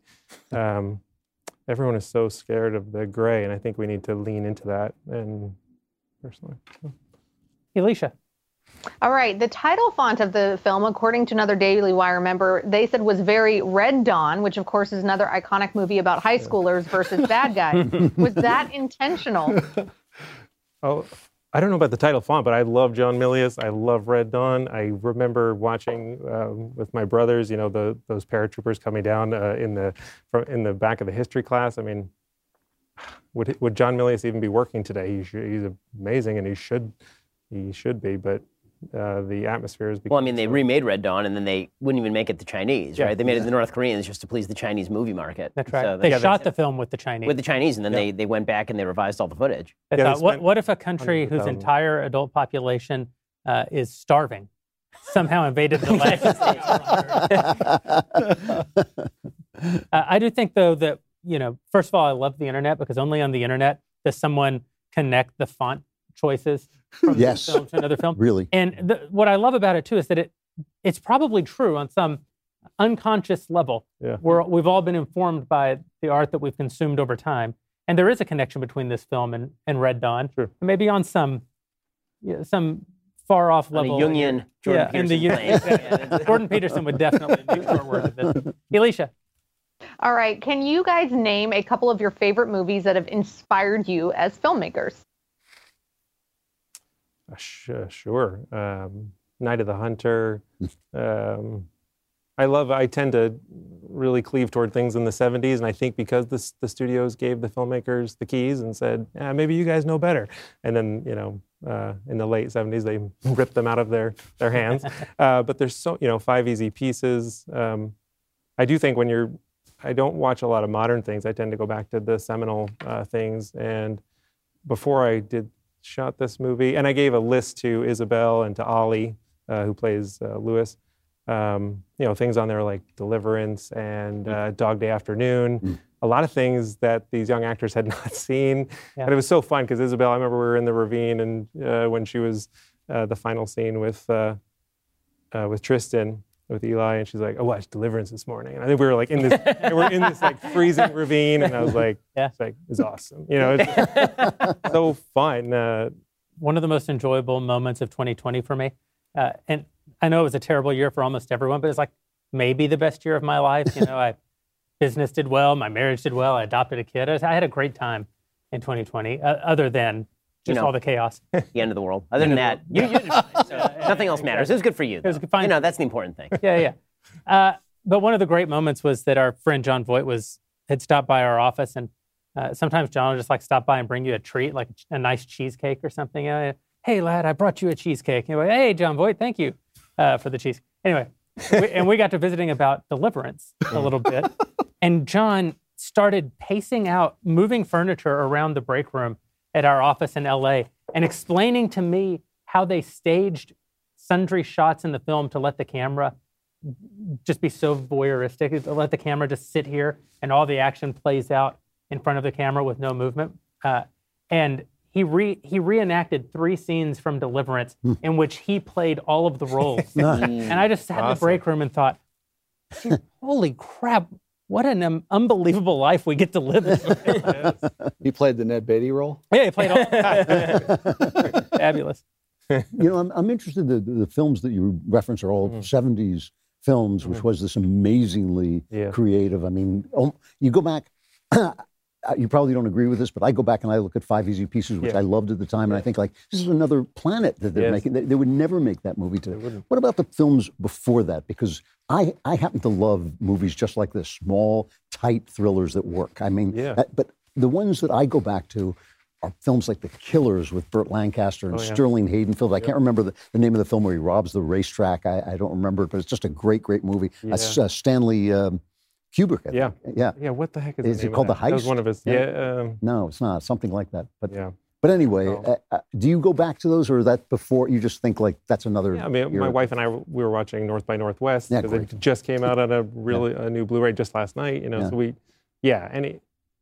Everyone is so scared of the gray, and I think we need to lean into that. And personally, Alicia. All right. The title font of the film, according to another Daily Wire member, they said was very Red Dawn, which of course is another iconic movie about high schoolers versus bad guys. Was that intentional? Oh, I don't know about the title font, but I love John Milius. I love Red Dawn. I remember watching with my brothers, those paratroopers coming down in the back of the history class. I mean, would John Milius even be working today? He's amazing, and he should be, but the atmosphere is. Well, I mean, they remade Red Dawn, and then they wouldn't even make it the Chinese, right? They made it the North Koreans just to please the Chinese movie market. That's right. So they shot the film with the Chinese. With the Chinese, and then they went back and they revised all the footage. They thought, what if a country whose entire adult population is starving somehow invaded the land? I do think, though, that, first of all, I love the internet, because only on the internet does someone connect the font choices from this film to another film. Really. And what I love about it, too, is that it's probably true on some unconscious level. Yeah. We've all been informed by the art that we've consumed over time. And there is a connection between this film and Red Dawn. Sure. Maybe on some far-off level. On a Jungian Jordan Peterson. Jordan Peterson would definitely be forward with this. Alicia. All right. Can you guys name a couple of your favorite movies that have inspired you as filmmakers? Sure. Night of the Hunter. I tend to really cleave toward things in the 70s, and I think because the studios gave the filmmakers the keys and said, maybe you guys know better. And then, in the late 70s, they ripped them out of their hands. But there's 5 Easy Pieces. I do think I don't watch a lot of modern things. I tend to go back to the seminal things. And before I shot this movie, and I gave a list to Isabel and to Ollie, who plays Lewis. Things on there like Deliverance and Dog Day Afternoon. a lot of things that these young actors had not seen. Yeah. And it was so fun because Isabel, I remember we were in the ravine and when she was the final scene with Tristan, with Eli, and she's like, "I watched Deliverance this morning," and I think we were like in this, we're in this like freezing ravine, and I was like, "It's like it's awesome," you know, it's so fun. One of the most enjoyable moments of 2020 for me, and I know it was a terrible year for almost everyone, but it's like maybe the best year of my life. You know, business did well, my marriage did well, I adopted a kid. I had a great time in 2020, other than just all the chaos. The end of the world. Other than that, you're fine. So nothing else matters. It was good for you. Though. It was fine. You know, that's the important thing. Yeah. But one of the great moments was that our friend John Voight had stopped by our office, and sometimes John will just like stop by and bring you a treat, like a nice cheesecake or something. Hey, lad, I brought you a cheesecake. And you're like, hey, John Voight, thank you for the cheese. Anyway, we got to visiting about Deliverance a little bit, and John started pacing out, moving furniture around the break room at our office in LA and explaining to me how they staged sundry shots in the film to let the camera just be so voyeuristic, to let the camera just sit here and all the action plays out in front of the camera with no movement. And he reenacted 3 scenes from Deliverance in which he played all of the roles. And I just sat in the break room and thought, holy crap, what an unbelievable life we get to live in. He played the Ned Beatty role? Yeah, he played all fabulous. You know, I'm interested, the films that you reference are all 70s films, which was this amazingly creative. I mean, you go back, you probably don't agree with this, but I go back and I look at 5 Easy Pieces, which I loved at the time, and I think, like, this is another planet that they're making. They would never make that movie today. What about the films before that? Because I happen to love movies just like this, small, tight thrillers that work. I mean, but the ones that I go back to are films like The Killers with Burt Lancaster and Sterling Haydenfield. I can't remember the name of the film where he robs the racetrack. I don't remember it, but it's just a great, great movie. Stanley Kubrick. I think. Yeah. What the heck is it called? The Heist? That was one of his. No, it's not. Something like that. But anyway, do you go back to those, or that before you just think like that's another? Yeah, I mean, my wife and I we were watching North by Northwest because it just came out on a new Blu-ray just last night. You know, so we, if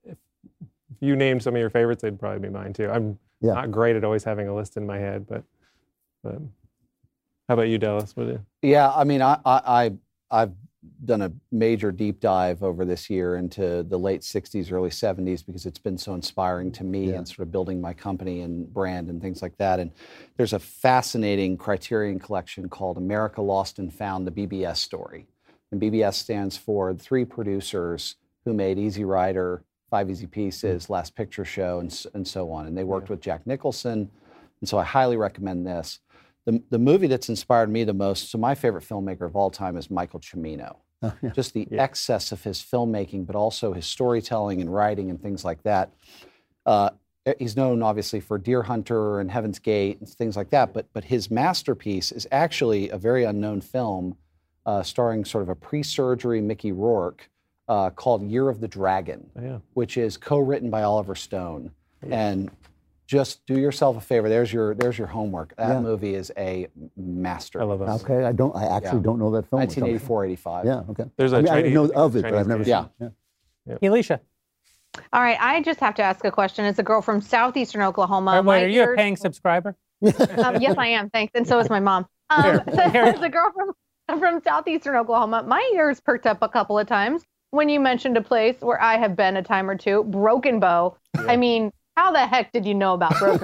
you name some of your favorites, they'd probably be mine too. I'm not great at always having a list in my head, but how about you, Dallas? Yeah, I mean, I've done a major deep dive over this year into the late 60s, early 70s, because it's been so inspiring to me and sort of building my company and brand and things like that. And there's a fascinating Criterion collection called America Lost and Found, the BBS story. And BBS stands for 3 producers who made Easy Rider, 5 Easy Pieces, Last Picture Show, and so on. And they worked with Jack Nicholson. And so I highly recommend this. The movie that's inspired me the most, so my favorite filmmaker of all time is Michael Cimino. Just the excess of his filmmaking, but also his storytelling and writing and things like that. He's known, obviously, for Deer Hunter and Heaven's Gate and things like that, but his masterpiece is actually a very unknown film starring sort of a pre-surgery Mickey Rourke called Year of the Dragon, which is co-written by Oliver Stone. And just do yourself a favor. There's your homework. That movie is a master. I love that. Okay, I actually don't know that film. 1984-85. Yeah, okay. There's I know of it, but I've never seen it. Alicia. All right, I just have to ask a question. As a girl from southeastern Oklahoma. Wait, are you a paying subscriber? Yes, I am. Thanks, and so is my mom. As a girl from southeastern Oklahoma, my ears perked up a couple of times when you mentioned a place where I have been a time or two, Broken Bow. I mean, how the heck did you know about Broken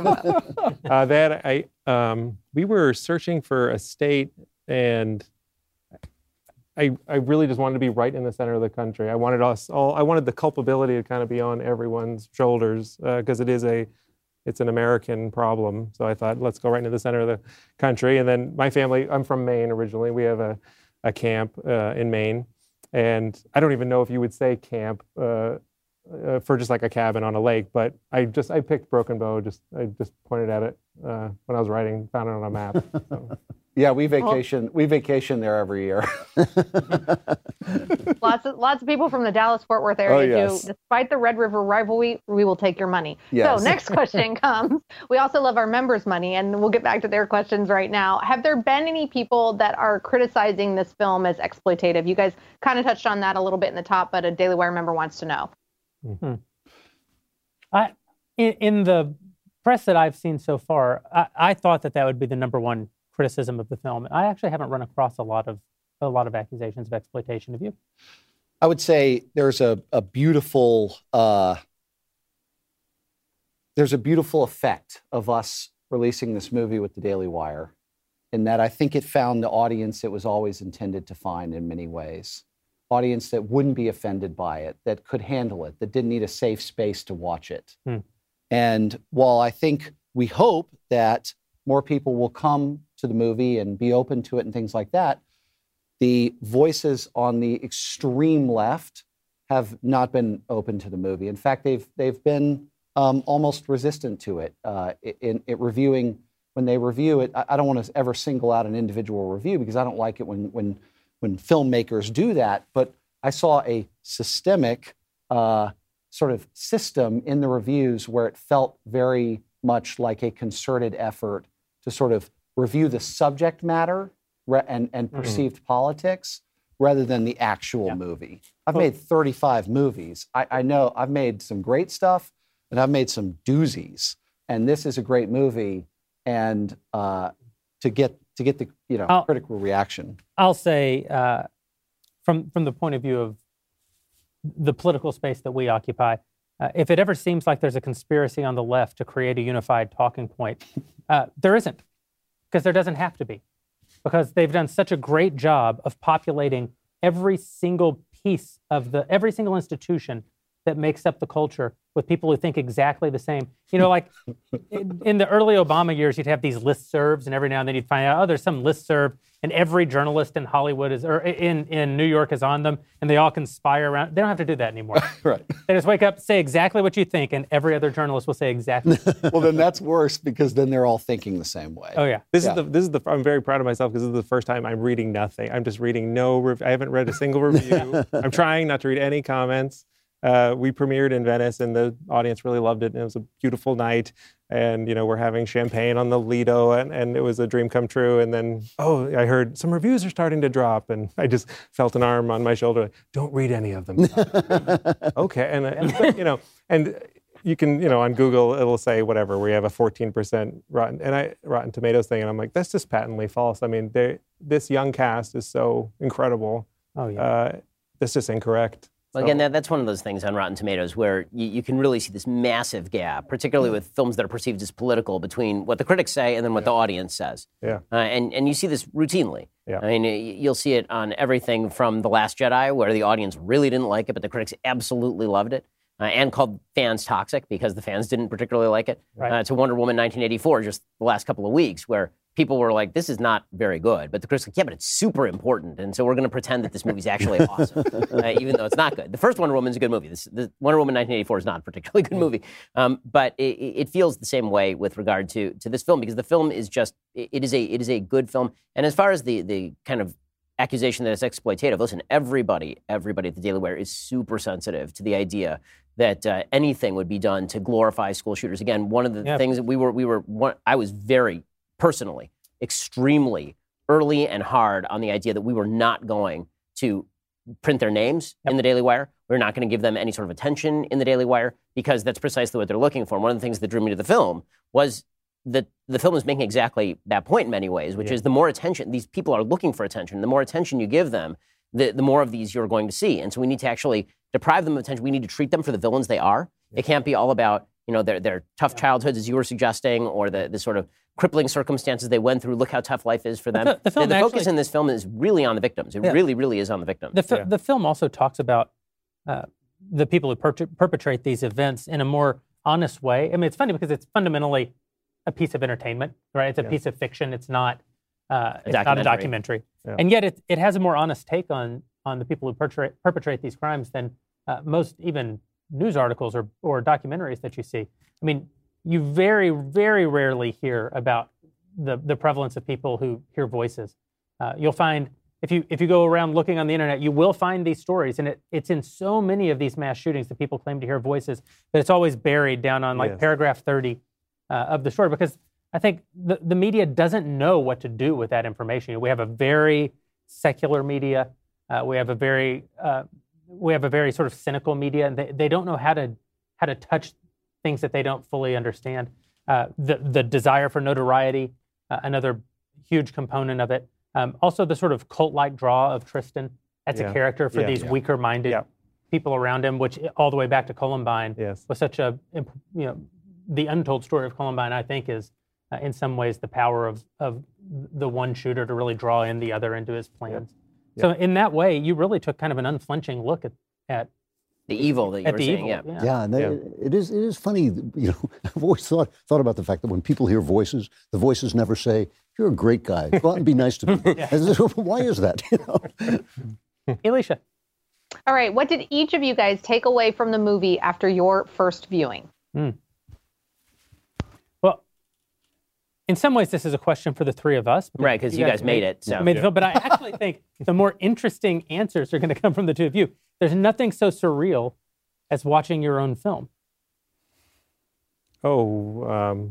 Bow? We were searching for a state, and I really just wanted to be right in the center of the country. I wanted the culpability to kind of be on everyone's shoulders because it's an American problem. So I thought, let's go right into the center of the country. And then my family, I'm from Maine originally. We have a camp in Maine, and I don't even know if you would say camp. For just like a cabin on a lake, but I picked Broken Bow. I just pointed at it when I was writing, found it on a map. So. Yeah, we vacation there every year. Lots of people from the Dallas-Fort Worth area too. Despite the Red River rivalry, we will take your money. Yes. So next question comes. We also love our members' money, and we'll get back to their questions right now. Have there been any people that are criticizing this film as exploitative? You guys kind of touched on that a little bit in the top, but a Daily Wire member wants to know. In the press that I've seen so far, I thought that would be the number one criticism of the film. I actually haven't run across a lot of accusations of exploitation. Have you? I would say there's a beautiful effect of us releasing this movie with the Daily Wire, in that I think it found the audience it was always intended to find in many ways. Audience that wouldn't be offended by it, that could handle it, that didn't need a safe space to watch it. And while I think we hope that more people will come to the movie and be open to it and things like that, the voices on the extreme left have not been open to the movie. In fact, they've been almost resistant to it. In reviewing, when they review it, I don't want to ever single out an individual review because I don't like it when filmmakers do that. But I saw a systemic sort of system in the reviews where it felt very much like a concerted effort to sort of review the subject matter and perceived politics rather than the actual movie. I've made 35 movies. I know I've made some great stuff and I've made some doozies. And this is a great movie. And to get the critical reaction. I'll say from the point of view of the political space that we occupy, if it ever seems like there's a conspiracy on the left to create a unified talking point, there isn't, because there doesn't have to be, because they've done such a great job of populating every single piece of every single institution that makes up the culture with people who think exactly the same. You know, like in the early Obama years, you'd have these listservs, and every now and then you'd find out, oh, there's some listserv, and every journalist in Hollywood or in New York is on them, and they all conspire around. They don't have to do that anymore. Right. They just wake up, say exactly what you think, and every other journalist will say exactly. Well, then that's worse, because then they're all thinking the same way. Oh yeah. This is the. I'm very proud of myself because this is the first time I'm reading nothing. I'm just reading I haven't read a single review. I'm trying not to read any comments. We premiered in Venice, and the audience really loved it. And it was a beautiful night. And, we're having champagne on the Lido, and it was a dream come true. And then, I heard some reviews are starting to drop. And I just felt an arm on my shoulder. Don't read any of them. Okay. And you can, on Google, it'll say whatever. We have a 14% Rotten Tomatoes thing. And I'm like, that's just patently false. I mean, this young cast is so incredible. Oh, yeah. That's just incorrect. Well, again, that's one of those things on Rotten Tomatoes where you can really see this massive gap, particularly with films that are perceived as political, between what the critics say and then what the audience says. Yeah. And you see this routinely. Yeah. I mean, you'll see it on everything from The Last Jedi, where the audience really didn't like it, but the critics absolutely loved it, and called fans toxic because the fans didn't particularly like it, to Wonder Woman 1984 just the last couple of weeks, where people were like, this is not very good. But the critics were like, yeah, but it's super important. And so we're going to pretend that this movie's actually awesome, even though it's not good. The first Wonder Woman's a good movie. The Wonder Woman 1984 is not a particularly good movie. But it feels the same way with regard to this film, because the film is just, it is a good film. And as far as the kind of accusation that it's exploitative, listen, everybody at the Daily Wire is super sensitive to the idea that anything would be done to glorify school shooters. Again, one of the things that I was very personally, extremely early and hard on the idea that we were not going to print their names in the Daily Wire. We're not going to give them any sort of attention in the Daily Wire, because that's precisely what they're looking for. And one of the things that drew me to the film was that the film is making exactly that point in many ways, which is the more attention, these people are looking for attention, the more attention you give them, the more of these you're going to see. And so we need to actually deprive them of attention. We need to treat them for the villains they are. It can't be all about, their tough childhoods, as you were suggesting, or the sort of crippling circumstances they went through. Look how tough life is for them. The focus in this film is really on the victims. It really, really is on the victims. The film also talks about the people who perpetrate these events in a more honest way. I mean, it's funny because it's fundamentally a piece of entertainment, right? It's a piece of fiction. It's not a documentary. Yeah. And yet it has a more honest take on the people who perpetrate these crimes than most even news articles or documentaries that you see. I mean, you very, very rarely hear about the prevalence of people who hear voices. You'll find, if you go around looking on the internet, you will find these stories, and it's in so many of these mass shootings that people claim to hear voices, but it's always buried down on paragraph 30 of the story, because I think the media doesn't know what to do with that information. We have a very secular media. We have a very we have a very sort of cynical media, and they don't know how to touch things that they don't fully understand. The desire for notoriety, another huge component of it. Also, the sort of cult-like draw of Tristan as a character for these weaker-minded people around him, which all the way back to Columbine was such a, the untold story of Columbine, I think, is in some ways the power of the one shooter to really draw in the other into his plans. So in that way, you really took kind of an unflinching look at the evil that you were saying. It is funny. I've always thought about the fact that when people hear voices, the voices never say, "You're a great guy. Go out and be nice to me." Why is that? Alicia. All right. What did each of you guys take away from the movie after your first viewing? Well, in some ways, this is a question for the three of us. Right, because you guys made it. So. Made the film, but I actually think the more interesting answers are going to come from the two of you. There's nothing so surreal as watching your own film. Well,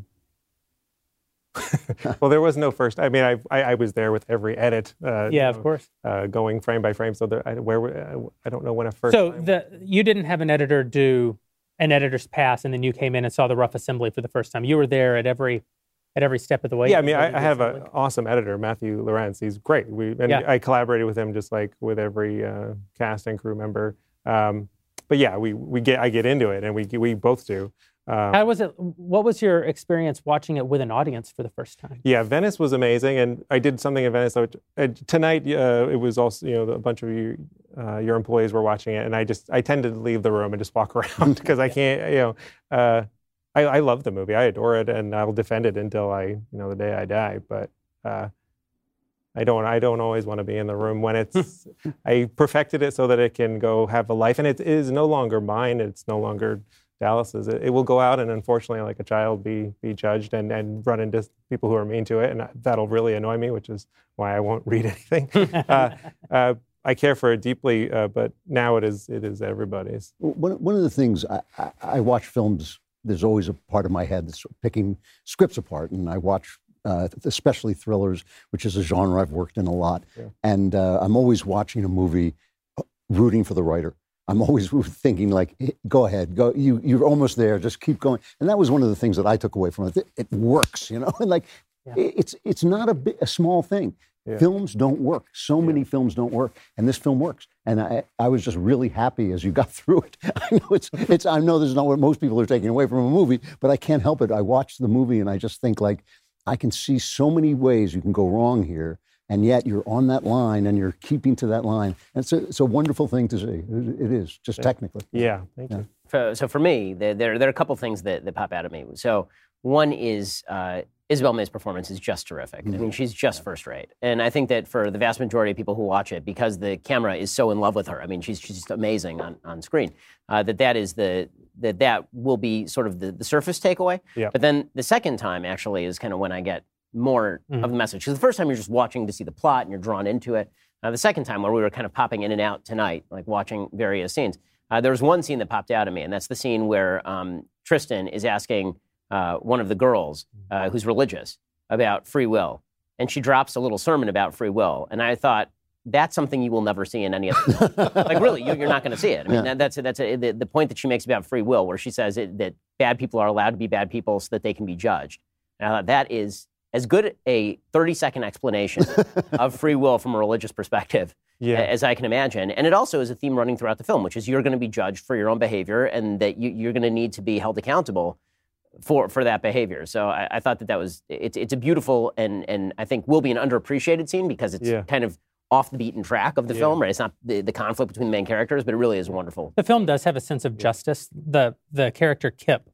there was no first. I mean, I was there with every edit. Of course. Going frame by frame. So I don't know when a first. So you didn't have an editor do an editor's pass, and then you came in and saw the rough assembly for the first time. You were there at every step of the way. Yeah, I mean, I have an awesome editor, Matthew Lorenz. He's great. I collaborated with him just like with every cast and crew member. But yeah, I get into it, and we both do. How was it? What was your experience watching it with an audience for the first time? Yeah, Venice was amazing, and I did something in Venice. Tonight, it was also a bunch of you, your employees were watching it, and I tended to leave the room and just walk around because I can't. I love the movie. I adore it, and I'll defend it until the day I die. But I don't always want to be in the room when it's. I perfected it so that it can go have a life, and it is no longer mine. It's no longer Dallas's. It will go out and unfortunately, like a child, be judged and run into people who are mean to it, and that'll really annoy me, which is why I won't read anything. I care for it deeply, but now it is everybody's. One of the things I watch films. There's always a part of my head that's picking scripts apart, and I watch especially thrillers, which is a genre I've worked in a lot. And I'm always watching a movie, rooting for the writer. I'm always thinking like, go ahead, go. You're almost there. Just keep going. And that was one of the things that I took away from it. It works, and like it's not a small thing. Yeah. Films don't work. So many films don't work, and this film works. And I was just really happy as you got through it. I know this is not what most people are taking away from a movie, but I can't help it. I watched the movie and I just think like, I can see so many ways you can go wrong here, and yet you're on that line and you're keeping to that line. And it's a wonderful thing to see. It is, just technically. Yeah, thank you. So for me, there are a couple things that pop out at me. So one is Isabel May's performance is just terrific. I mean, she's just first rate. And I think that for the vast majority of people who watch it, because the camera is so in love with her, I mean, she's just amazing on screen, that will be sort of the surface takeaway. Yeah. But then the second time actually is kind of when I get more of the message. Because the first time you're just watching to see the plot and you're drawn into it. The second time where we were kind of popping in and out tonight, like watching various scenes, there was one scene that popped out at me, and that's the scene where Tristan is asking one of the girls who's religious about free will, and she drops a little sermon about free will, and I thought that's something you will never see in any other like really you're not going to see it. I mean that's the point that she makes about free will, where she says that bad people are allowed to be bad people so that they can be judged, and I thought that is as good a 30-second explanation of free will from a religious perspective as I can imagine. And it also is a theme running throughout the film, which is you're going to be judged for your own behavior, and that you're going to need to be held accountable for that behavior. So I thought that was it's a beautiful and I think will be an underappreciated scene because it's kind of off the beaten track of the film, right? It's not the conflict between the main characters, but it really is wonderful. The film does have a sense of justice. The character Kip,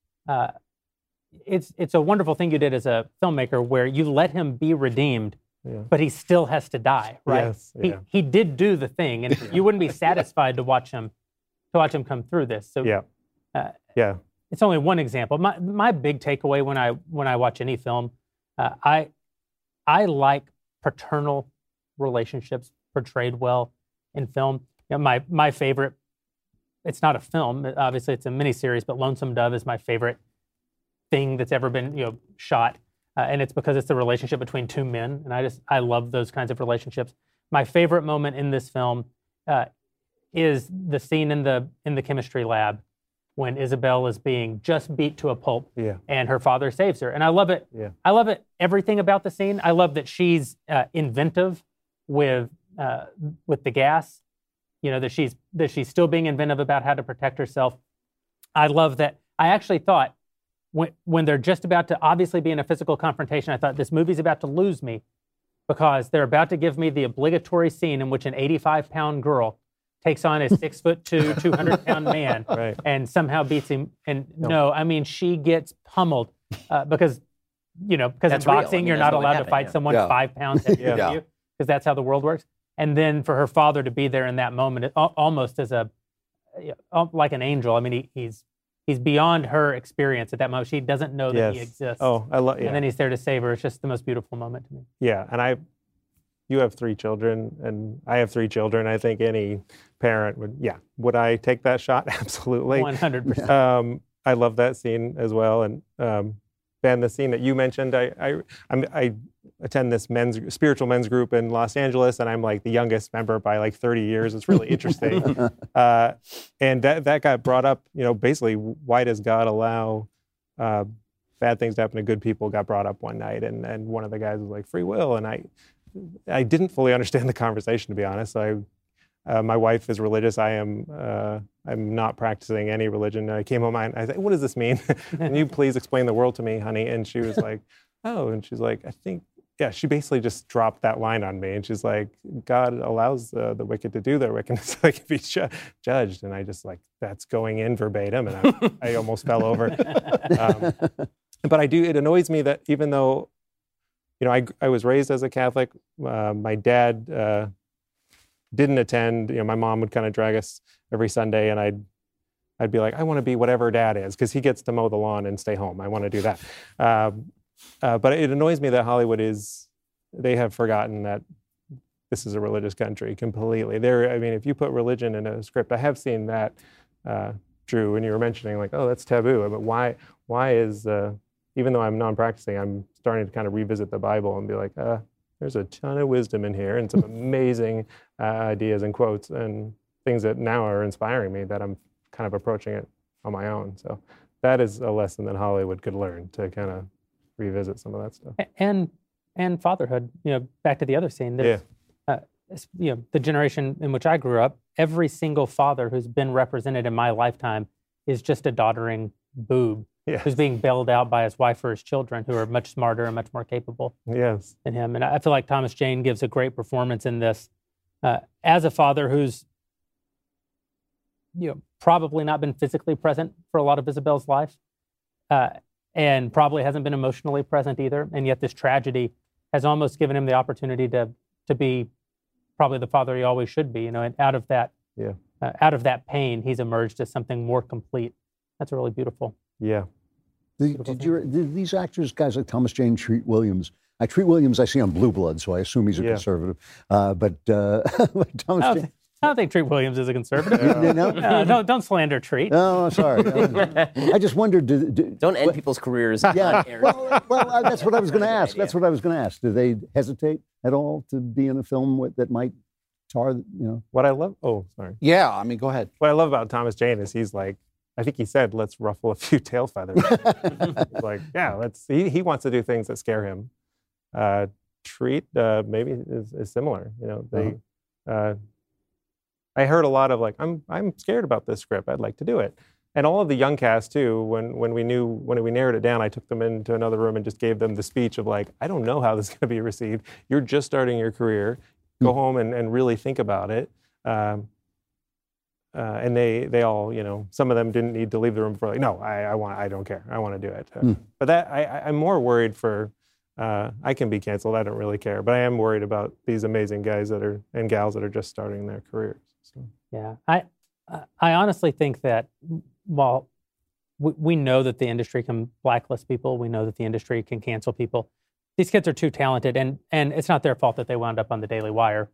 it's a wonderful thing you did as a filmmaker where you let him be redeemed, but he still has to die, right? Yes, he did do the thing, and you wouldn't be satisfied to watch him come through this. So it's only one example. My big takeaway when I watch any film, I like paternal relationships portrayed well in film. You know, my favorite, it's not a film, obviously it's a miniseries, but Lonesome Dove is my favorite thing that's ever been shot, and it's because it's the relationship between two men, and I love those kinds of relationships. My favorite moment in this film is the scene in the chemistry lab when Isabel is being just beat to a pulp, and her father saves her. And I love it. Yeah. I love it. Everything about the scene. I love that she's inventive with the gas. You know, that she's still being inventive about how to protect herself. I love that. I actually thought when they're just about to obviously be in a physical confrontation, I thought this movie's about to lose me because they're about to give me the obligatory scene in which an 85-pound girl takes on a 6'2", 200-pound man and somehow beats him. And no, I mean, she gets pummeled because in That's real. boxing, I mean, you're that's not what would allowed to happen, fight someone 5 pounds heavier than you because that's how the world works. And then for her father to be there in that moment, almost as like an angel. I mean, he's beyond her experience at that moment. She doesn't know that he exists. Oh, I love. Yeah. And then he's there to save her. It's just the most beautiful moment to me. Yeah, and you have 3 children, and I have 3 children. I think any parent would I take that shot? Absolutely. 100%. I love that scene as well. And Ben, the scene that you mentioned, I attend this spiritual men's group in Los Angeles, and I'm like the youngest member by like 30 years. It's really interesting. And that got brought up, basically, why does God allow bad things to happen to good people got brought up one night. And one of the guys was like, free will. And I didn't fully understand the conversation, to be honest. My wife is religious. I'm not practicing any religion. I came home and I said, what does this mean? Can you please explain the world to me, honey? And she was like, oh, and she's like, I think, she basically just dropped that line on me. And she's like, God allows the wicked to do their wickedness so they can be judged. And I just that's going in verbatim. And I almost fell over. But it annoys me that even though, I was raised as a Catholic, my dad didn't attend. My mom would kind of drag us every Sunday, and I'd be like, I want to be whatever Dad is, because he gets to mow the lawn and stay home. I want to do that. But it annoys me that Hollywood they have forgotten that this is a religious country completely. If you put religion in a script, I have seen that, Drew, when you were mentioning that's taboo. But why is, even though I'm non-practicing, I'm starting to kind of revisit the Bible and be like, there's a ton of wisdom in here and some amazing ideas and quotes and things that now are inspiring me that I'm kind of approaching it on my own. So that is a lesson that Hollywood could learn, to kind of revisit some of that stuff. And fatherhood, back to the other scene. The generation in which I grew up, every single father who's been represented in my lifetime is just a doddering boob who's being bailed out by his wife or his children, who are much smarter and much more capable than him. And I feel like Thomas Jane gives a great performance in this as a father who's probably not been physically present for a lot of Isabel's life, and probably hasn't been emotionally present either. And yet this tragedy has almost given him the opportunity to be probably the father he always should be. And out of that pain, he's emerged as something more complete. That's really beautiful. Yeah. Did these actors, guys like Thomas Jane, Treat Williams? Treat Williams I see on Blue Blood, so I assume he's a conservative. But Thomas Jane... I don't think Treat Williams is a conservative. Don't slander Treat. Oh, sorry. I just wondered... Don't end people's careers. Yeah. Well, that's what I was going to ask. That's what I was going to ask. Do they hesitate at all to be in a film that might tar, What I love... Oh, sorry. Yeah, I mean, go ahead. What I love about Thomas Jane is he's like, I think he said, let's ruffle a few tail feathers. He's like, he wants to do things that scare him. Treat maybe is similar. I heard a lot of I'm scared about this script. I'd like to do it. And all of the young cast too, when we narrowed it down, I took them into another room and just gave them the speech of I don't know how this is going to be received. You're just starting your career. Go home and really think about it. And they all, some of them didn't need to leave the room before I don't care. I want to do it. But I'm more worried for, I can be canceled. I don't really care. But I am worried about these amazing guys and gals that are just starting their careers. So. Yeah. I honestly think that while we know that the industry can blacklist people, we know that the industry can cancel people, these kids are too talented, and it's not their fault that they wound up on the Daily Wire.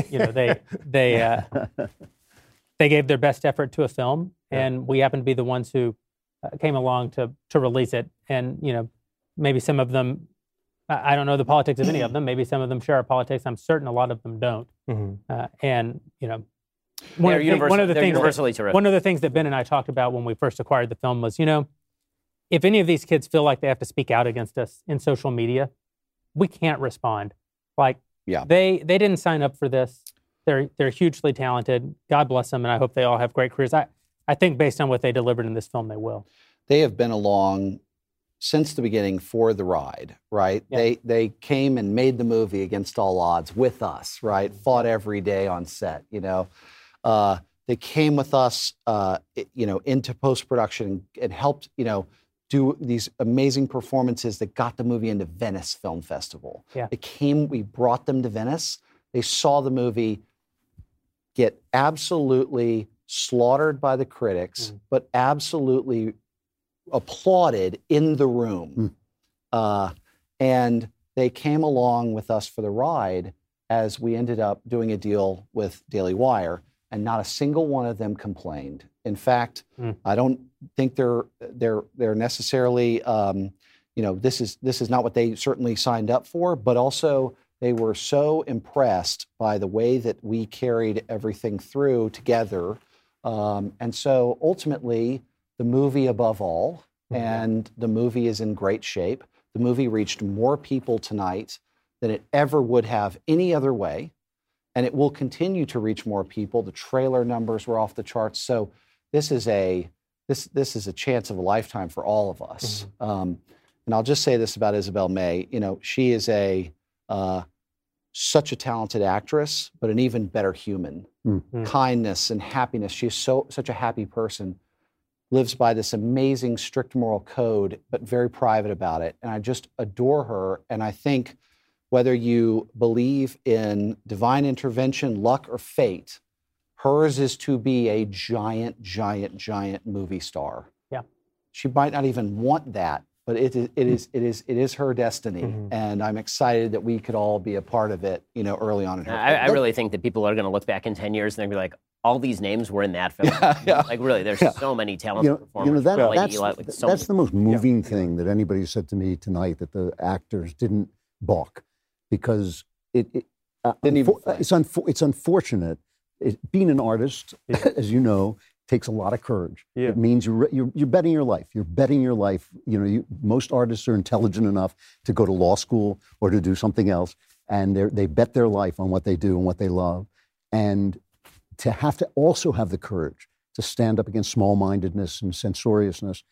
They gave their best effort to a film, and we happen to be the ones who came along to release it. And maybe some of them, I don't know the politics of any of them. Maybe some of them share our politics. I'm certain a lot of them don't. Mm-hmm. They're universally terrific. One of the things that Ben and I talked about when we first acquired the film was, if any of these kids feel like they have to speak out against us in social media, we can't respond. They didn't sign up for this. They're hugely talented. God bless them, and I hope they all have great careers. I think based on what they delivered in this film, they will. They have been along since the beginning for the ride, right? Yeah. They came and made the movie against all odds with us, right? Fought every day on set, They came with us, into post-production and helped, do these amazing performances that got the movie into Venice Film Festival. Yeah. We brought them to Venice. They saw the movie get absolutely slaughtered by the critics, but absolutely applauded in the room. And they came along with us for the ride as we ended up doing a deal with Daily Wire, and not a single one of them complained. In fact, I don't think they're necessarily, this is not what they certainly signed up for, but also they were so impressed by the way that we carried everything through together. And so ultimately, the movie above all, and the movie is in great shape. The movie reached more people tonight than it ever would have any other way, and it will continue to reach more people. The trailer numbers were off the charts. So this is a chance of a lifetime for all of us. And I'll just say this about Isabel May. She is such a talented actress, but an even better human. Kindness and happiness. She's such a happy person. Lives by this amazing strict moral code, but very private about it. And I just adore her. And I think whether you believe in divine intervention, luck, or fate, hers is to be a giant, giant, giant movie star. Yeah. She might not even want that, but it is her destiny. And I'm excited that we could all be a part of it, early on in her career. I really think that people are going to look back in 10 years and they're going to be like, all these names were in that film. Like, really, there's so many talented performers. That's the most moving thing that anybody said to me tonight, that the actors didn't balk, because it's unfortunate. Being an artist, as you know, takes a lot of courage. Yeah. It means you're betting your life. You're betting your life. Most artists are intelligent enough to go to law school or to do something else, and they bet their life on what they do and what they love. And to have to also have the courage to stand up against small-mindedness and censoriousness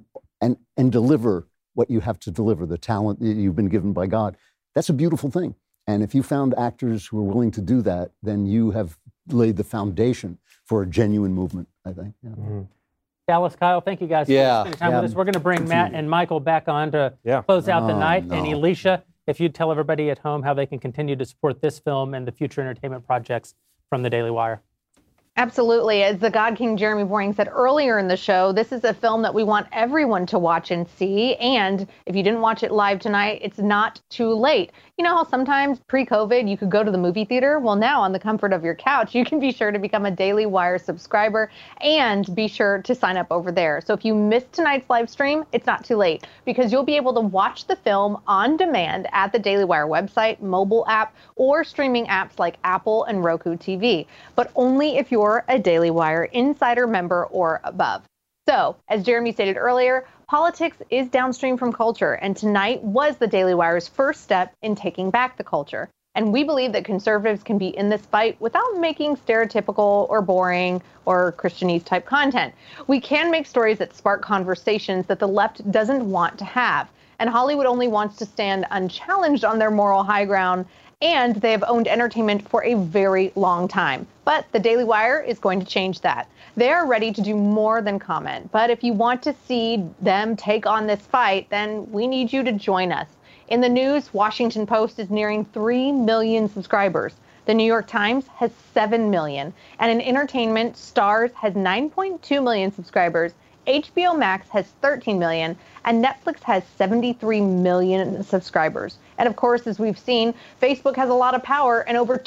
and deliver what you have to deliver, the talent that you've been given by God, that's a beautiful thing. And if you found actors who are willing to do that, then you have laid the foundation for a genuine movement, I think. Yeah. Dallas, Kyle, thank you guys for spending time with us. We're going to bring Matt and Michael back on to close out the night. And Alicia, if you'd tell everybody at home how they can continue to support this film and the future entertainment projects from the Daily Wire. Absolutely. As the God King Jeremy Boring said earlier in the show, this is a film that we want everyone to watch and see. And if you didn't watch it live tonight, it's not too late. You know how sometimes pre-COVID you could go to the movie theater? Well, now on the comfort of your couch, you can be sure to become a Daily Wire subscriber and be sure to sign up over there. So if you missed tonight's live stream, it's not too late, because you'll be able to watch the film on demand at the Daily Wire website, mobile app, or streaming apps like Apple and Roku TV, but only if you're a Daily Wire Insider member or above. So, as Jeremy stated earlier, politics is downstream from culture, and tonight was the Daily Wire's first step in taking back the culture. And we believe that conservatives can be in this fight without making stereotypical or boring or Christianese type content. We can make stories that spark conversations that the left doesn't want to have. And Hollywood only wants to stand unchallenged on their moral high ground, and they have owned entertainment for a very long time. But the Daily Wire is going to change that. They are ready to do more than comment. But if you want to see them take on this fight, then we need you to join us. In the news, Washington Post is nearing 3 million subscribers. The New York Times has 7 million. And in entertainment, Starz has 9.2 million subscribers. HBO Max has 13 million, and Netflix has 73 million subscribers. And of course, as we've seen, Facebook has a lot of power and over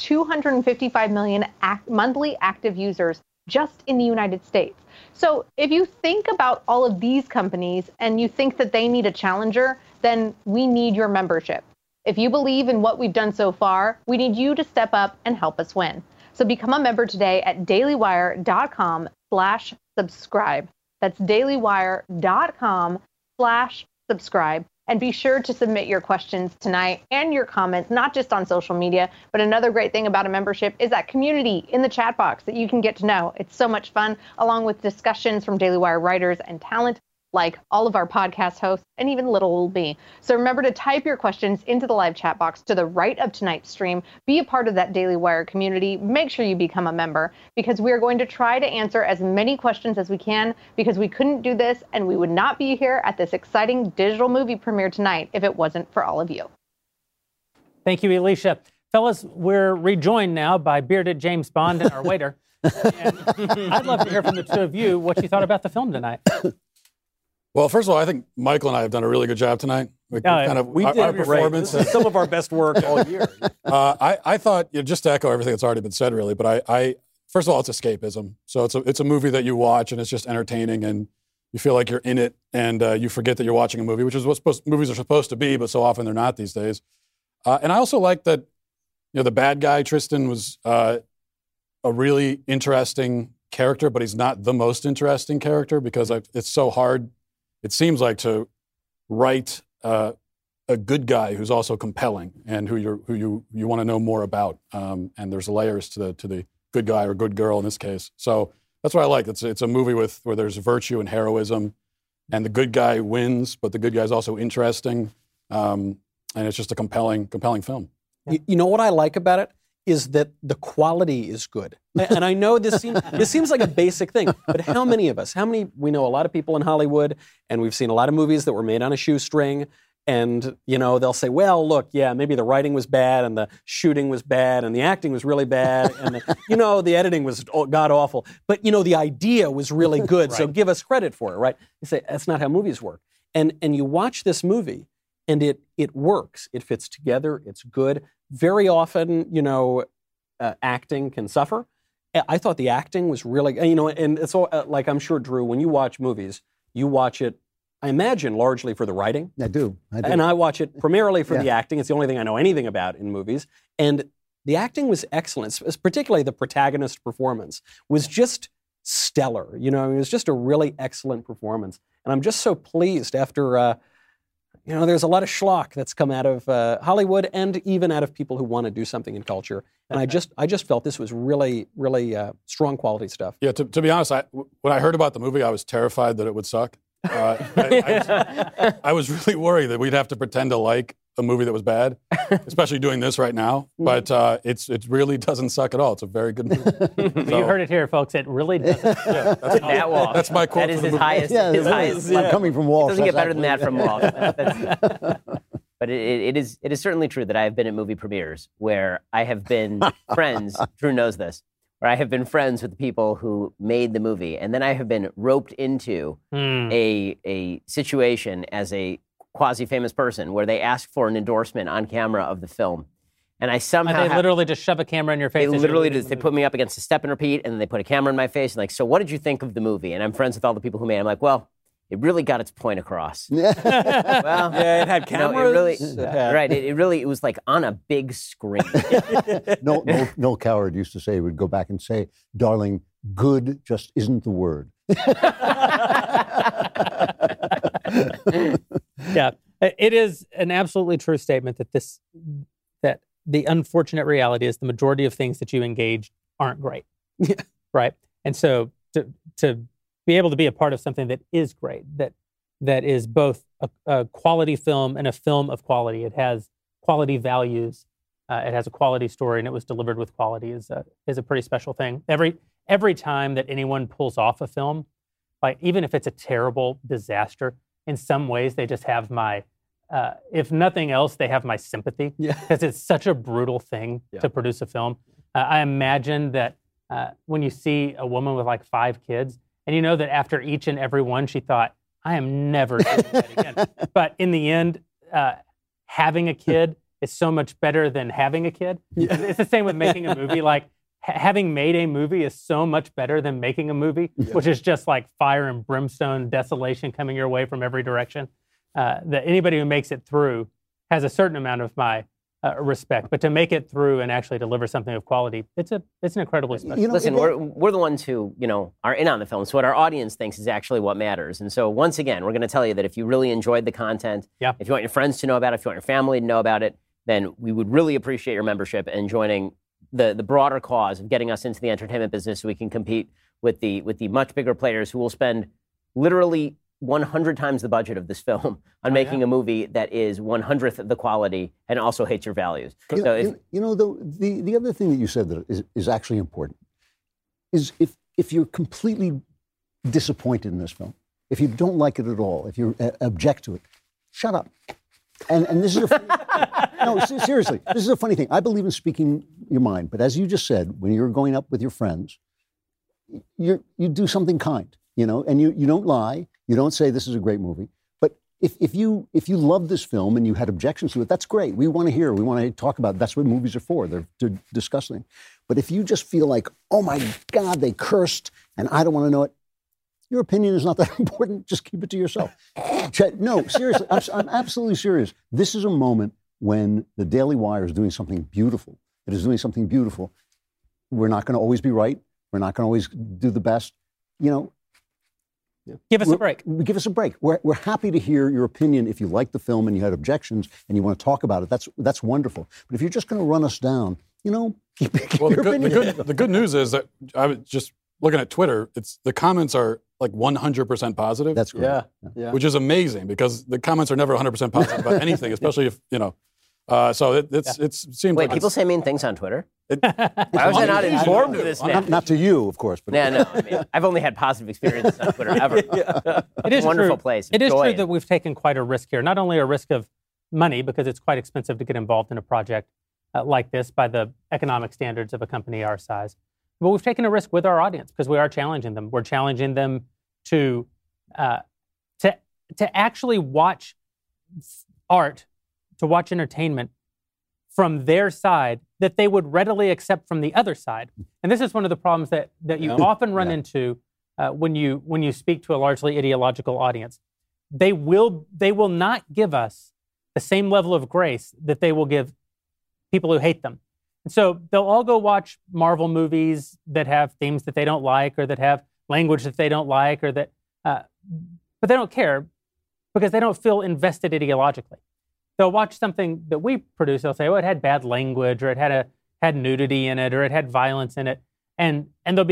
255 million monthly active users just in the United States. So if you think about all of these companies and you think that they need a challenger, then we need your membership. If you believe in what we've done so far, we need you to step up and help us win. So become a member today at dailywire.com/subscribe. That's dailywire.com/subscribe. And be sure to submit your questions tonight and your comments, not just on social media, but another great thing about a membership is that community in the chat box that you can get to know. It's so much fun, along with discussions from Daily Wire writers and talent like all of our podcast hosts and even little old me. So remember to type your questions into the live chat box to the right of tonight's stream. Be a part of that Daily Wire community. Make sure you become a member, because we are going to try to answer as many questions as we can, because we couldn't do this and we would not be here at this exciting digital movie premiere tonight if it wasn't for all of you. Thank you, Alicia. Fellas, we're rejoined now by bearded James Bond and our waiter. And I'd love to hear from the two of you what you thought about the film tonight. Well, first of all, I think Michael and I have done a really good job tonight. We did our performance. This is some of our best work all year. I thought, just to echo everything that's already been said, really, but I first of all, it's escapism. So it's a movie that you watch and it's just entertaining, and you feel like you're in it, and you forget that you're watching a movie, which is what movies are supposed to be, but so often they're not these days. And I also like that, the bad guy Tristan was a really interesting character, but he's not the most interesting character, because it's so hard. It seems like to write a good guy who's also compelling and who you want to know more about. And there's layers to the good guy or good girl in this case. So that's what I like. It's a movie where there's virtue and heroism, and the good guy wins, but the good guy's also interesting. And it's just a compelling film. You know what I like about it is that the quality is good. And I know this seems like a basic thing, but how many we know a lot of people in Hollywood, and we've seen a lot of movies that were made on a shoestring, and, they'll say, well, look, yeah, maybe the writing was bad, and the shooting was bad, and the acting was really bad, and, the editing was god-awful, but, the idea was really good, right. So give us credit for it, right? You say, that's not how movies work. And you watch this movie, and it works. It fits together. It's good. Very often, acting can suffer. I thought the acting was really, and it's all, like, I'm sure, Drew, when you watch movies, you watch it, I imagine, largely for the writing. I do. And I watch it primarily for the acting. It's the only thing I know anything about in movies. And the acting was excellent, particularly the protagonist performance was just stellar. It was just a really excellent performance. And I'm just so pleased after... there's a lot of schlock that's come out of Hollywood and even out of people who want to do something in culture. And I just felt this was really, really strong quality stuff. Yeah, to be honest, when I heard about the movie, I was terrified that it would suck. I was really worried that we'd have to pretend to like a movie that was bad, especially doing this right now. But it really doesn't suck at all. It's a very good movie. So, you heard it here, folks. It really doesn't. Yeah, Matt Walsh. That's my quote. That is for the his movie. highest. Yeah, his highest. Yeah. Coming from Walsh. It doesn't get better than that from Walsh. But it is certainly true that I have been at movie premieres where I have been friends. Drew knows this. Where I have been friends with the people who made the movie, and then I have been roped into a situation as a quasi-famous person where they ask for an endorsement on camera of the film, and I somehow and they literally just shove a camera in your face. They literally just they put me up against a step and repeat, and then they put a camera in my face and like, so what did you think of the movie? And I'm friends with all the people who made it. I'm like, well, it really got its point across. Well, yeah, it had cameras. It was like on a big screen. Noel Coward used to say, would go back and say, darling, good just isn't the word. Yeah, it is an absolutely true statement that the unfortunate reality is the majority of things that you engage aren't great. Yeah. Right. And so to be able to be a part of something that is great, that is both a quality film and a film of quality. It has quality values. It has a quality story, and it was delivered with quality is a pretty special thing. Every time that anyone pulls off a film, like even if it's a terrible disaster, in some ways they just have my, if nothing else, they have my sympathy, because it's such a brutal thing to produce a film. I imagine that when you see a woman with like 5 kids, and you know that after each and every one, she thought, I am never doing that again. But in the end, having a kid is so much better than having a kid. Yeah. It's the same with making a movie. Like, having made a movie is so much better than making a movie, which is just like fire and brimstone, desolation coming your way from every direction. That anybody who makes it through has a certain amount of my respect. But to make it through and actually deliver something of quality, it's an incredibly special. Listen, we're the ones who are in on the film. So what our audience thinks is actually what matters. And so once again, we're going to tell you that if you really enjoyed the content, if you want your friends to know about it, if you want your family to know about it, then we would really appreciate your membership and joining the broader cause of getting us into the entertainment business so we can compete with the much bigger players who will spend literally 100 times the budget of this film on making a movie that is 100th the quality and also hates your values. The other thing that you said that is actually important is if you're completely disappointed in this film, if you don't like it at all, if you object to it, shut up. And this is seriously, this is a funny thing. I believe in speaking your mind, but as you just said, when you're going up with your friends, you do something kind, and you don't lie. You don't say this is a great movie. But if you love this film and you had objections to it, that's great. We want to hear. We want to talk about it. That's what movies are for. They're to discuss things. But if you just feel like, oh my God, they cursed and I don't want to know it, your opinion is not that important. Just keep it to yourself. No, seriously, I'm absolutely serious. This is a moment when the Daily Wire is doing something beautiful. It is doing something beautiful. We're not going to always be right. We're not going to always do the best. Give us a break. Give us a break. We're happy to hear your opinion if you like the film and you had objections and you want to talk about it. That's wonderful. But if you're just going to run us down, keep your opinion. The good news is that I was just looking at Twitter. The comments are like 100% positive. That's great. Yeah. Which is amazing because the comments are never 100% positive about anything, especially if So it seems Wait, like people say mean things on Twitter? Why was I not informed of this now? Not to you, of course. But no. I mean, I've only had positive experiences on Twitter ever. It is a wonderful true. place. It is Enjoy true that we've taken quite a risk here. Not only a risk of money, because it's quite expensive to get involved in a project like this by the economic standards of a company our size, but we've taken a risk with our audience because we are challenging them. We're challenging them to actually watch art, to watch entertainment from their side that they would readily accept from the other side. And this is one of the problems that you often run into when you speak to a largely ideological audience. They will not give us the same level of grace that they will give people who hate them. And so they'll all go watch Marvel movies that have themes that they don't like or that have language that they don't like or that, but they don't care because they don't feel invested ideologically. They'll watch something that we produce. They'll say, "Oh, it had bad language, or it had nudity in it, or it had violence in it," and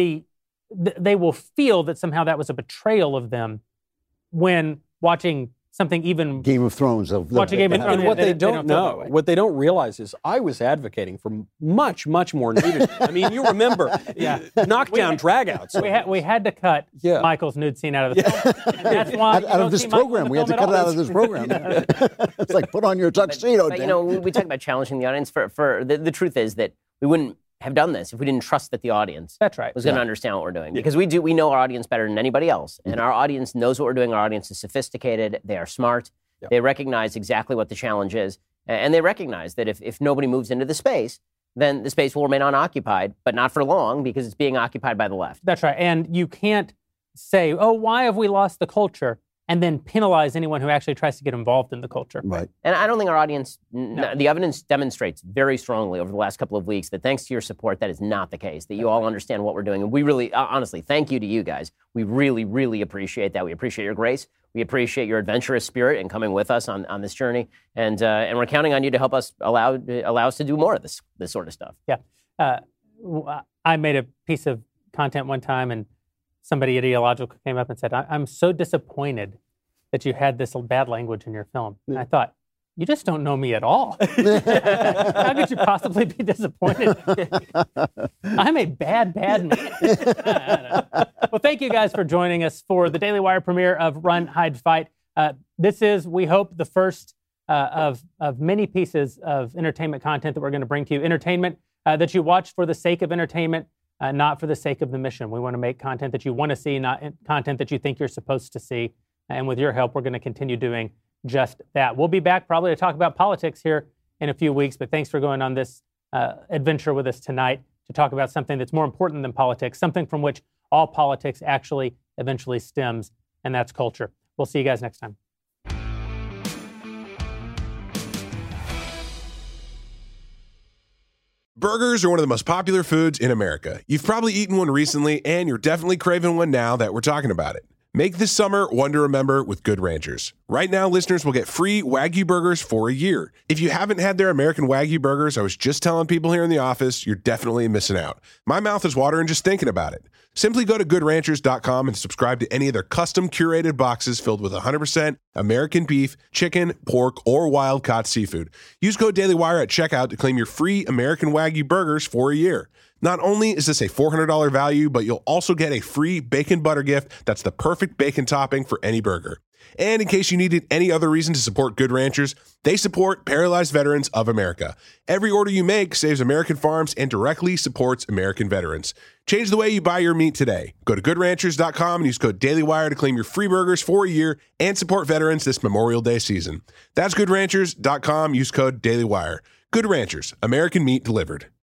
they will feel that somehow that was a betrayal of them when watching something even Game of Thrones. Watching Game of Thrones. And what they don't know, what they don't realize is I was advocating for much, much more nudity. I mean, you remember, knockdown dragouts. We had to cut Michael's nude scene out of the film. And that's why out of this program. We had to cut it out of this program. It's like, put on your tuxedo. But we talk about challenging the audience. For the truth is that we wouldn't have done this if we didn't trust that the audience was going to understand what we're doing. Because we know our audience better than anybody else. And our audience knows what we're doing. Our audience is sophisticated. They are smart. They recognize exactly what the challenge is. And they recognize that if nobody moves into the space, then the space will remain unoccupied, but not for long because it's being occupied by the left. That's right. And you can't say, oh, why have we lost the culture? And then penalize anyone who actually tries to get involved in the culture. Right. And I don't think our audience, the evidence demonstrates very strongly over the last couple of weeks that thanks to your support, that is not the case, that you all understand what we're doing. And we really, honestly, thank you to you guys. We really, really appreciate that. We appreciate your grace. We appreciate your adventurous spirit and coming with us on this journey. And we're counting on you to help us allow us to do more of this sort of stuff. Yeah. I made a piece of content one time and somebody ideological came up and said, I'm so disappointed that you had this bad language in your film. And I thought, you just don't know me at all. How could you possibly be disappointed? I'm a bad man. Well, thank you guys for joining us for the Daily Wire premiere of Run, Hide, Fight. This is, we hope, the first of many pieces of entertainment content that we're going to bring to you. Entertainment that you watch for the sake of entertainment, not for the sake of the mission. We want to make content that you want to see, not content that you think you're supposed to see. And with your help, we're going to continue doing just that. We'll be back probably to talk about politics here in a few weeks, but thanks for going on this adventure with us tonight to talk about something that's more important than politics, something from which all politics actually eventually stems, and that's culture. We'll see you guys next time. Burgers are one of the most popular foods in America. You've probably eaten one recently, and you're definitely craving one now that we're talking about it. Make this summer one to remember with Good Ranchers. Right now, listeners will get free Wagyu burgers for a year. If you haven't had their American Wagyu burgers, I was just telling people here in the office, you're definitely missing out. My mouth is watering just thinking about it. Simply go to goodranchers.com and subscribe to any of their custom curated boxes filled with 100% American beef, chicken, pork, or wild-caught seafood. Use code DailyWire at checkout to claim your free American Wagyu burgers for a year. Not only is this a $400 value, but you'll also get a free bacon butter gift that's the perfect bacon topping for any burger. And in case you needed any other reason to support Good Ranchers, they support Paralyzed Veterans of America. Every order you make saves American farms and directly supports American veterans. Change the way you buy your meat today. Go to goodranchers.com and use code DailyWire to claim your free burgers for a year and support veterans this Memorial Day season. That's goodranchers.com. Use code DailyWire. Good Ranchers, American meat delivered.